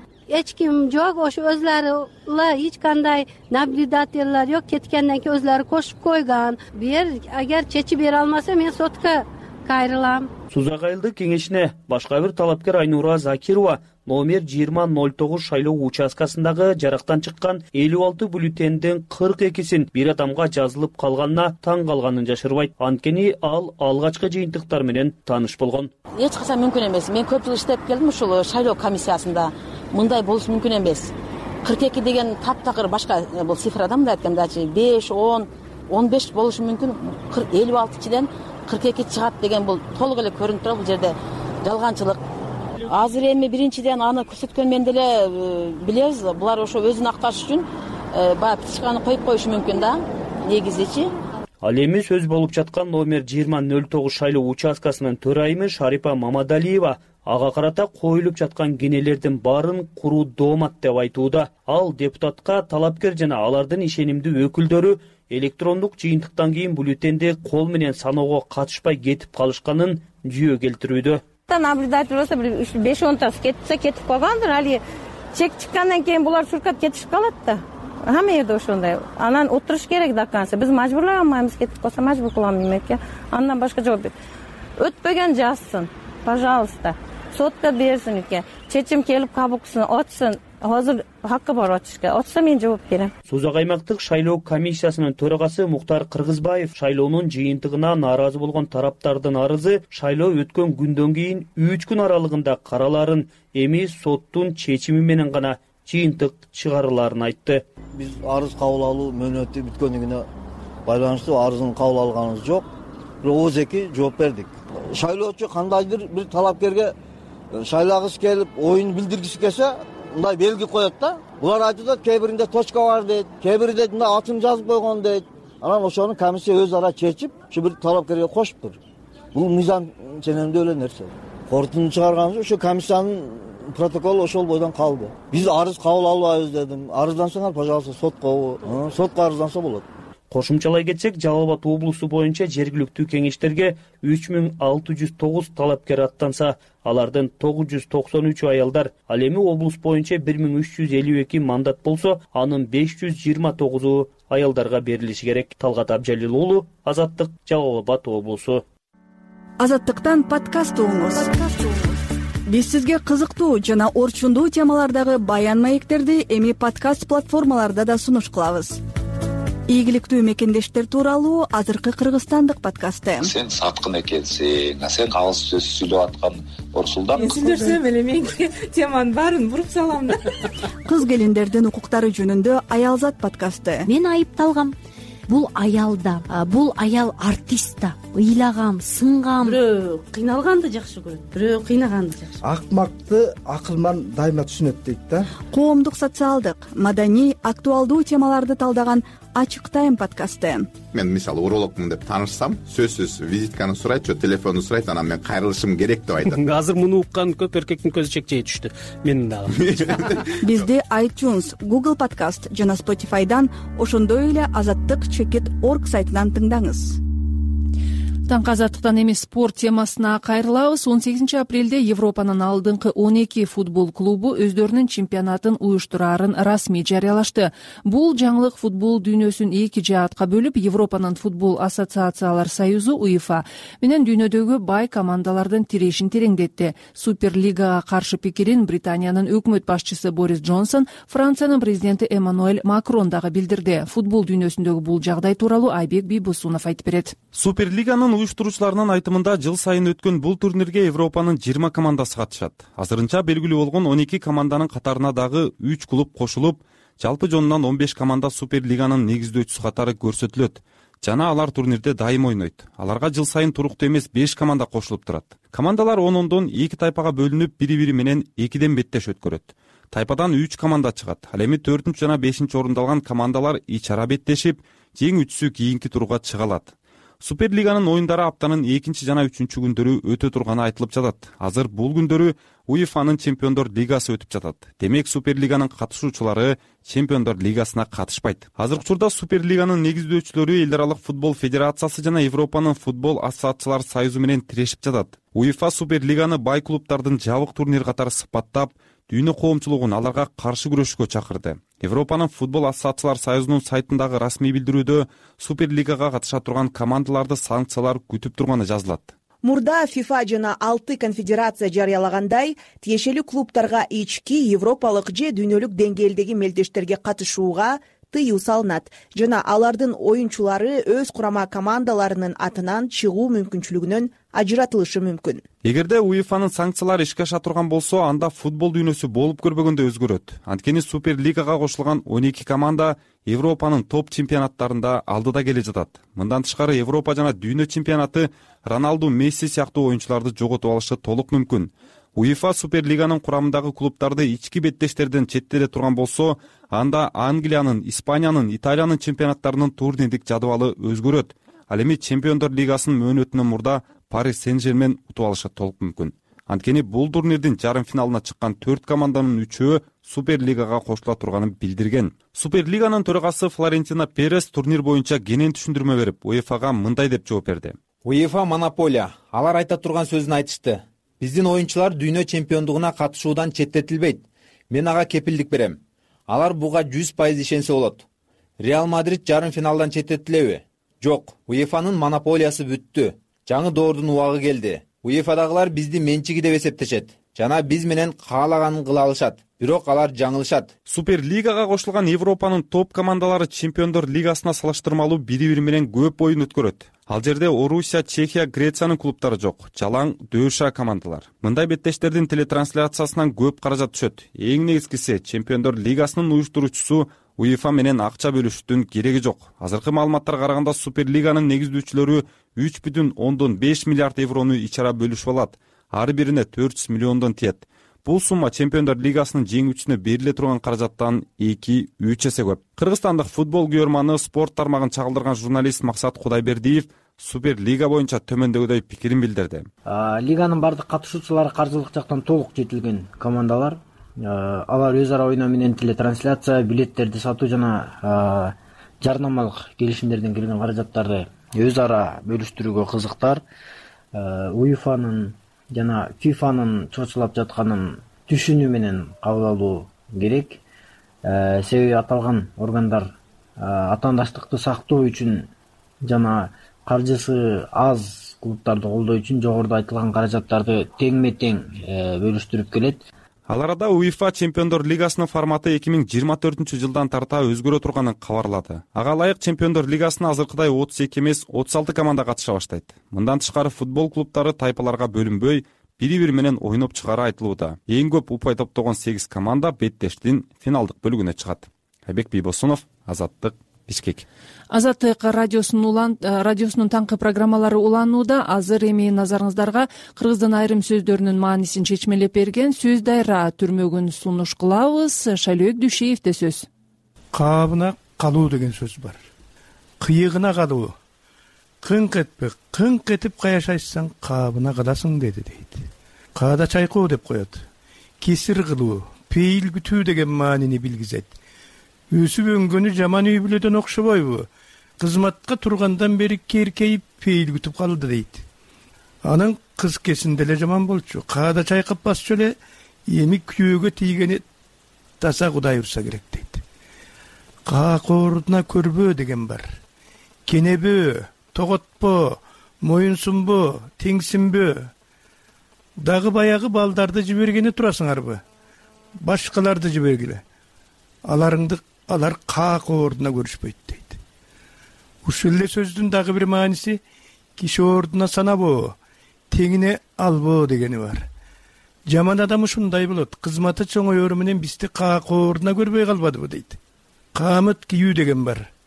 эч ким жок, ошо өзлөрү эч кандай наблюдательлер жок, кеткенден кийин өзлөрү кошуп койгон. Бир агер чечип бере алмаса мен сотко кайрылам. Сузак айылдык кеңешине башка бир талапкер Айнура Закирова номер жыйырма ноль тогуз шайлоо участкасындагы жарактан чыккан элүү алты бюллетендин кырк экисин бир адамга жазылып калганына таң калганын жашырбайт. Анткени ал алгачкы жыйынтыктар менен тааныш болгон. Эч качан мүмкүн эмес. Мен көп жыл иштеп келдим ушул шайлоо комиссиясында. Мындай болушу мүмкүн эмес. кырк эки деген таптакыр башка бул цифрада мындай айткандачы беш, он, он беш болушу мүмкүн. элүү алтычыдан кырк эки чыгат деген бул толук эле көрүнүп турат. Бул жерде жалганчылык. Азыр эми биринчиден аны көрсөткөн мен деле билебиз, булар ошо өзүн акташ үчүн баягы птичканы коюп коюшу мүмкүн да, негизичи. Ал эми сөз болуп жаткан номер жыйырма ноль тогуз шайлоо участкасынын төрайымы Шарипа Мамадалиева ага карата коюлуп жаткан кенелердин баарын куруу доомат деп айтууда. Ал депутатка талапкер жана алардын ишенимдүү өкүлдөрү электрондук жыйынтыктан кийин бюллетенди кол менен саноого катышпай кетип калышканын жүйө келтирүүдө. Наблюдатель болсо беш он тас кетсе кетип калгандыр. Али чек чыккандан кийин булар шуркап кетишип калат да. Хамма жерде ошондой. Анан отуруш керек да канча. Биз мажбурлай алмайбыз, кетип калса мажбур кылам демекке. Андан башка жол жок. Өтпөгөн жазсын. Пожалуйста. Сотко берсин эке. Чечим келип кабыл кылсын, отсын. Азыр хакы бар отушка. Отса мен жооп берем. Сузак аймактык шайлоо комиссиясынын төрагасы Муктар Кыргызбаев шайлоонун жыйынтыгына нааразы болгон тараптардын арызы шайлоо өткөн күндөн кийин үч күн аралыгында караларын, эми соттун чечими менен гана жыйынтык чыгарыларын айтты. Биз арыз кабыл алуу мөөнөтү бүткөнүгүнө байланыштуу арызын кабыл алганыбыз жок. Бирок ооз-эки жооп бердик. Шайлоочу кандайдыр бир талапкерге шайлагысы келип, оюн билдиргиси келсе, мындай белги коет да. Булар айтат, кээ биринде точка бар дейт, кээ биринде мындай атын жазып койгон дейт. Анан ошону комиссия өз ара чечип, ушу бир талапкерге кошуптур. Бул мыйзам ченемдүү эле нерсе. Кортуну чыгарганбыз, ошо комиссиянын протоколу ошол бойдон калды. Биз арыз кабыл албайбыз дедим. Арыздансаңар, пожалуйста, сотко, сотко арызданса болот. Кошумчалай кетсек, Жалал Абад облусу боюнча жергиликтүү кеңештерге үч миң алты жүз тогуз талапкер аттанса, алардын тогуз жүз токсон үчү аялдар. Ал эми облус боюнча бир миң үч жүз элүү эки мандат болсо, анын беш жүз жыйырма тогузу аялдарга берилиши керек. Талгат Абжалил уулу, Азаттык, Жалал Абад облусу. Азаттыктан подкаст угуңуз. Биз сизге кызыктуу жана орчундуу темалардагы баян маектерди эми подкаст платформаларда да сунуш кылабыз. Ийгиликтүү мекендештер тууралуу азыркы кыргызстандык подкасты. Сен саткын экенсиң, сен кагыс сөз сүйлөп аткан Орсулдан. Сүйлөсөм эле мен теманын баарын буруп салам да. Кыз келиндердин укуктары жөнүндө Аялзат подкасты. Мен айыпталгам. Бул аялда, бул аял артист да. Ыйлагам, сынгам. Бирөө кыйналганды жакшы көрөт, бирөө кыйнаганды жакшы. Акмакты акылман дайыма түшүнөт дейт да. Коомдук, социалдык, маданий, актуалдуу темаларды талдаган Ачык тайм подкасты. Мен мисалы урологмун деп таанышсам, сөзсүз визитканы сурайт, же телефонду сурайт, анан мен кайрылышым керек деп айтат. Азыр муну уккан көп эркектин көзү чекчей түштү. Менин дагы. Бизди iTunes, Google Podcast жана Spotify'дан, ошондой эле Азаттык чекит орг сайтынан тыңдаңыз. Таңкы азаттыктан эми спорт темасына кайрылабыз. он сегизинчи апрелде Европанын алдыңкы он эки футбол клубу өздөрүнүн чемпионатын уюштураарын расмий жарыялашты. Бул жаңылык футбол дүйнөсүн эки жаатка бөлүп, Европанын футбол ассоциациялар союзу УЕФА менен дүйнөдөгү бай командалардын тирешин тереңдетти. Суперлигага каршы пикирин Британиянын өкмөт башчысы Борис Джонсон, Франциянын президенти Эммануэль Макрон дагы билдирди. Футбол дүйнөсүндөгү бул жагдай тууралуу Айбек Бийбусунов айтып берет. Суперлиганын уюштуруучуларынын айтымында жыл сайын өткөн бул турнирге Европанын жыйырма командасы катышат. Азырынча белгилүү болгон он эки команданын катарына дагы үч клуб кошулуп, жалпы жонунан он беш команда Суперлиганын негиздөөчүсү катары көрсөтүлөт. жана алар турнирде дайым ойнойт. Аларга жыл сайын туруктуу эмес беш команда кошулуп турат. Командалар он-ондон эки тайпага бөлүнүп, бири-бири менен экиден беттеш өткөрөт. Тайпадан үч команда чыгат. Ал эми төртүнчү жана бешинчи орунду алган командалар ич ара беттешип, жеңүүчүсү кийинки турга чыга алат. Суперлиганын оюндары аптанын экинчи жана үчүнчү күндөрү өтө турганы айтылып жатат. Азыр бул күндөрү УЕФАнын Чемпиондор лигасы өтүп жатат. Демек Суперлиганын катышуучулары Чемпиондор лигасына катышпайт. Азыркы учурда Суперлиганын негиздөөчүлөрү Эл аралык футбол федерациясы жана Европанын футбол ассоциациялар союзу менен тирешип жатат. УЕФА Суперлиганы бай клубтардын жабык турнир катары сыпаттап, дүйнө коомчулугун аларга каршы күрөшкө чакырды. Европанын футбол ассоциациялар союзунун сайтындагы расмий билдирүүдө Суперлигага катыша турган командаларды санкциялар күтүп турганы жазылат. Мурда ФИФА жана алты конфедерация жарыялагандай, тиешелүү клубтарга ички европалык же дүйнөлүк деңгээлдеги мелдештерге катышууга тыюу салынат жана алардын оюнчулары өз курама командаларынын атынан чыгуу мүмкүнчүлүгүнөн ажыратылышы мүмкүн. Эгерде УЕФАнын санкциялары ишке аша турган болсо, анда футбол дүйнөсү болуп көрбөгөндө өзгөрөт. Анткени Суперлигага кошулган он эки команда Европанын топ чемпионаттарында алдыда келе жатат. Мындан тышкары Европа жана дүйнө чемпионаты Роналду, Месси сыяктуу оюнчуларды жоготуп алышы толук мүмкүн. УЕФА Суперлиганын курамындагы клубтарды ички беттештерден четтете турган болсо, анда Англиянын, Испаниянын, Италиянын чемпионаттарынын турнирлик жадыбалы өзгөрөт. Ал эми Чемпиондор лигасынын мөөнөтүнөн мурда Парис Сен-Жермен утуп алышы толук мүмкүн. Анткени бул турнирдин жарым финалына чыккан төрт команданын үчөө Суперлигага кошула турганын билдирген. Суперлиганын төрагасы Флорентино Перес турнир боюнча кенен түшүндүрмө берип, УЕФАга мындай деп жооп берди. УЕФА монополия. Алар айта турган сөзүн айтышты. Биздин оюнчулар дүйнө чемпиондугуна катышуудан четтетилбейт. Мен ага кепилдик берем. Алар буга жүз пайыз ишенсе болот. Реал Мадрид жарым финалдан четтетилеби? Жок, УЕФАнын монополиясы бүттү. Жаңы доордун убагы келди. УЕФАдагылар бизди менчиги деп эсептешет. Жана биз менен каалаганын кыла алышат. Бирок алар жаңылышат. Суперлигаға кошулган Европанын топ командалары Чемпиондор лигасына салыштырмалуу бири-бири менен көп оюн өткөрөт. Ал жерде Орусия, Чехия, Грециянын клубтары жок. Жалаң дөша командалар. Мындай беттештердин телетрансляциясынан көп каражат түшөт. Эң негизгиси Чемпиондор лигасынын уюштуруучусу УЕФА менен акча бөлүштүн кереги жок. Азыркы маалыматтарга караганда Суперлиганын негиздөөчүлөрү үч бүтүн ондон беш миллиард еврону ичара бөлүшүп алат. Ар бирине төрт жүз миллиондон тиет. Бул сумма Чемпиондор лигасынын жеңүүчүсүнө бериле турган каражаттан эки үч эсе көп. Кыргызстандык футбол күйөрманы, спорт тармагын чагылдырган журналист Максат Кудайбердиев Суперлига боюнча төмөндөгүдөй пикирин билдирди. Лиганын бардык катышуучулары каржылык жактан толук жетилген командалар. Алар өз ара ойноо менен телетрансляция, билеттерди сатуу жана жарнамалык келишимдерден келген каражаттарды өз ара бөлүштүрүүгө кызыктар. УЕФАнын жана ФИФАнын чочулап жатканын түшүнүү менен кабыл алуу керек. Себеби аталган органдар атаандаштыкты сактоо үчүн жана каржысы аз клубтарды колдоо үчүн жогоруда айтылган каражаттарды теңме-тең бөлүштүрүп келет. Ал арада УЕФА Чемпиондор лигасынын форматы эки миң жыйырма төртүнчү жылдан тарта өзгөрө турганын кабарлады. Ага ылайык Чемпиондор лигасына азыркыдай отуз эки эмес отуз алты команда катыша баштайт. Мындан тышкары футбол клубтары тайпаларга бөлүнбөй, бири-бири менен ойноп чыгары айтылууда. Эң көп упай топтогон сегиз команда беттештин финалдык бөлүгүнө чыгат. Айбек Бийбосунов, Азаттык, Бишкек. Азаттык радиосунун улан радиосунун таңкы программалары уланууда. Азыр эми назарыңыздарга кыргыздын айрым сөздөрүнүн маанисин чечмелеп берген сөз дайра түрмөгүн сунуш кылабыз. Шайлөөк Дүйшеевде сөз. Кабына калуу деген сөз бар. Кыйыгына калуу. Кыңк этпе, кыңк этип каяшайсаң кабына каласың деди дейт. Каада чайкоо деп коет. Кесир кылуу, пейил күтүү деген маанини билгизет. Өсүп өнгөнү жаман үй бүлөдөн окшобойбу? Кызматка тургандан бери керкейип пейил күтүп калды дейт. Анын кыз кесинде эле жаман болчу. Каада чайкап басчу эле эми күйөөгө тийгени таса Кудай урса керек дейт. Каакоордуна көрбөө деген бар. Кенебөө, тоготпо, моюнсунбо, теңсинбөө. Дагы баягы балдарды жибергени турасыңарбы? Башкаларды жибергиле. Аларыңды алар каакоордуна көрүшпөйт дейт. Ушул эле сөздүн дагы бир мааниси киши ордуна санабоо, теңине албоо дегени бар. Жаман адам ушундай болот. Кызматы чоңоёру менен бизди каакоордуна көрбөй калбадыбы дейт. Камыт кийүү деген бар.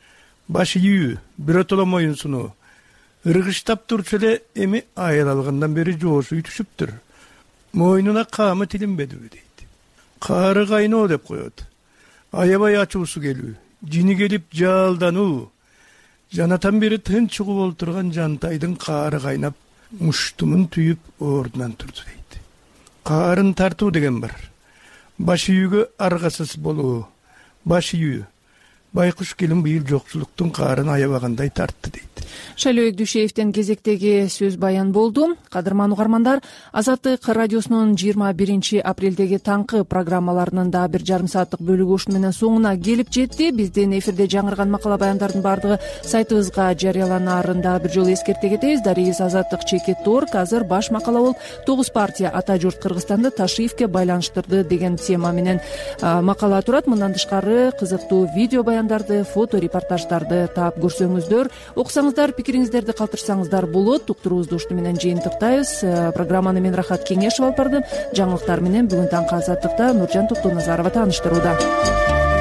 баш ийүү, биротоло моюн сунуу. Ыргыштап турчу эле эми аял алгандан бери жоосу түшүптүр. Мойнуна камы тилинбедиби дейт. Каары кайноо деп коет. Аябай ачуусу келүү, жини келип жаалдануу. Жанатан бери тынч угуп олтурган Жантайдын каары кайнап, муштумун түйүп ордунан турду дейт. Каарын тартуу деген бар. Баш үйгө аргасыз болуу. Баш үйү. Байкуш келин быйыл жокчулуктун каарын аябагандай тартты дейт. Шайлоо Эгдүшеевден кезектеги сөз баян болду. Кадырман угармандар, Азаттык радиосунун жыйырма биринчи апрелдеги таңкы программаларынын да бир жарым сааттык бөлүгү ушуну менен соңуна келип жетти. Биздин эфирде жаңырган макала баяндардын баардыгы сайтыбызга жарыяланаарын да бир жолу эскерте кетебиз. Дарегиз Азаттык чекит орг азыр баш макала болуп тогуз партия ата журт Кыргызстанды Ташиевке байланыштырды деген тема менен макала турат. Мындан тышкары кызыктуу видео баяндарды, фото репортаждарды таап көрсөңүздөр, окусаңыздар, пикириңиздерди калтырсаңыздар болот. Уктуруубузду ушуну менен жыйынтыктайбыз. Программаны мен Рахат Кеңешов алып бардым. Жаңылыктар менен бүгүн таңкы Азаттыкта Нуржан Токтоназарова тааныштырууда.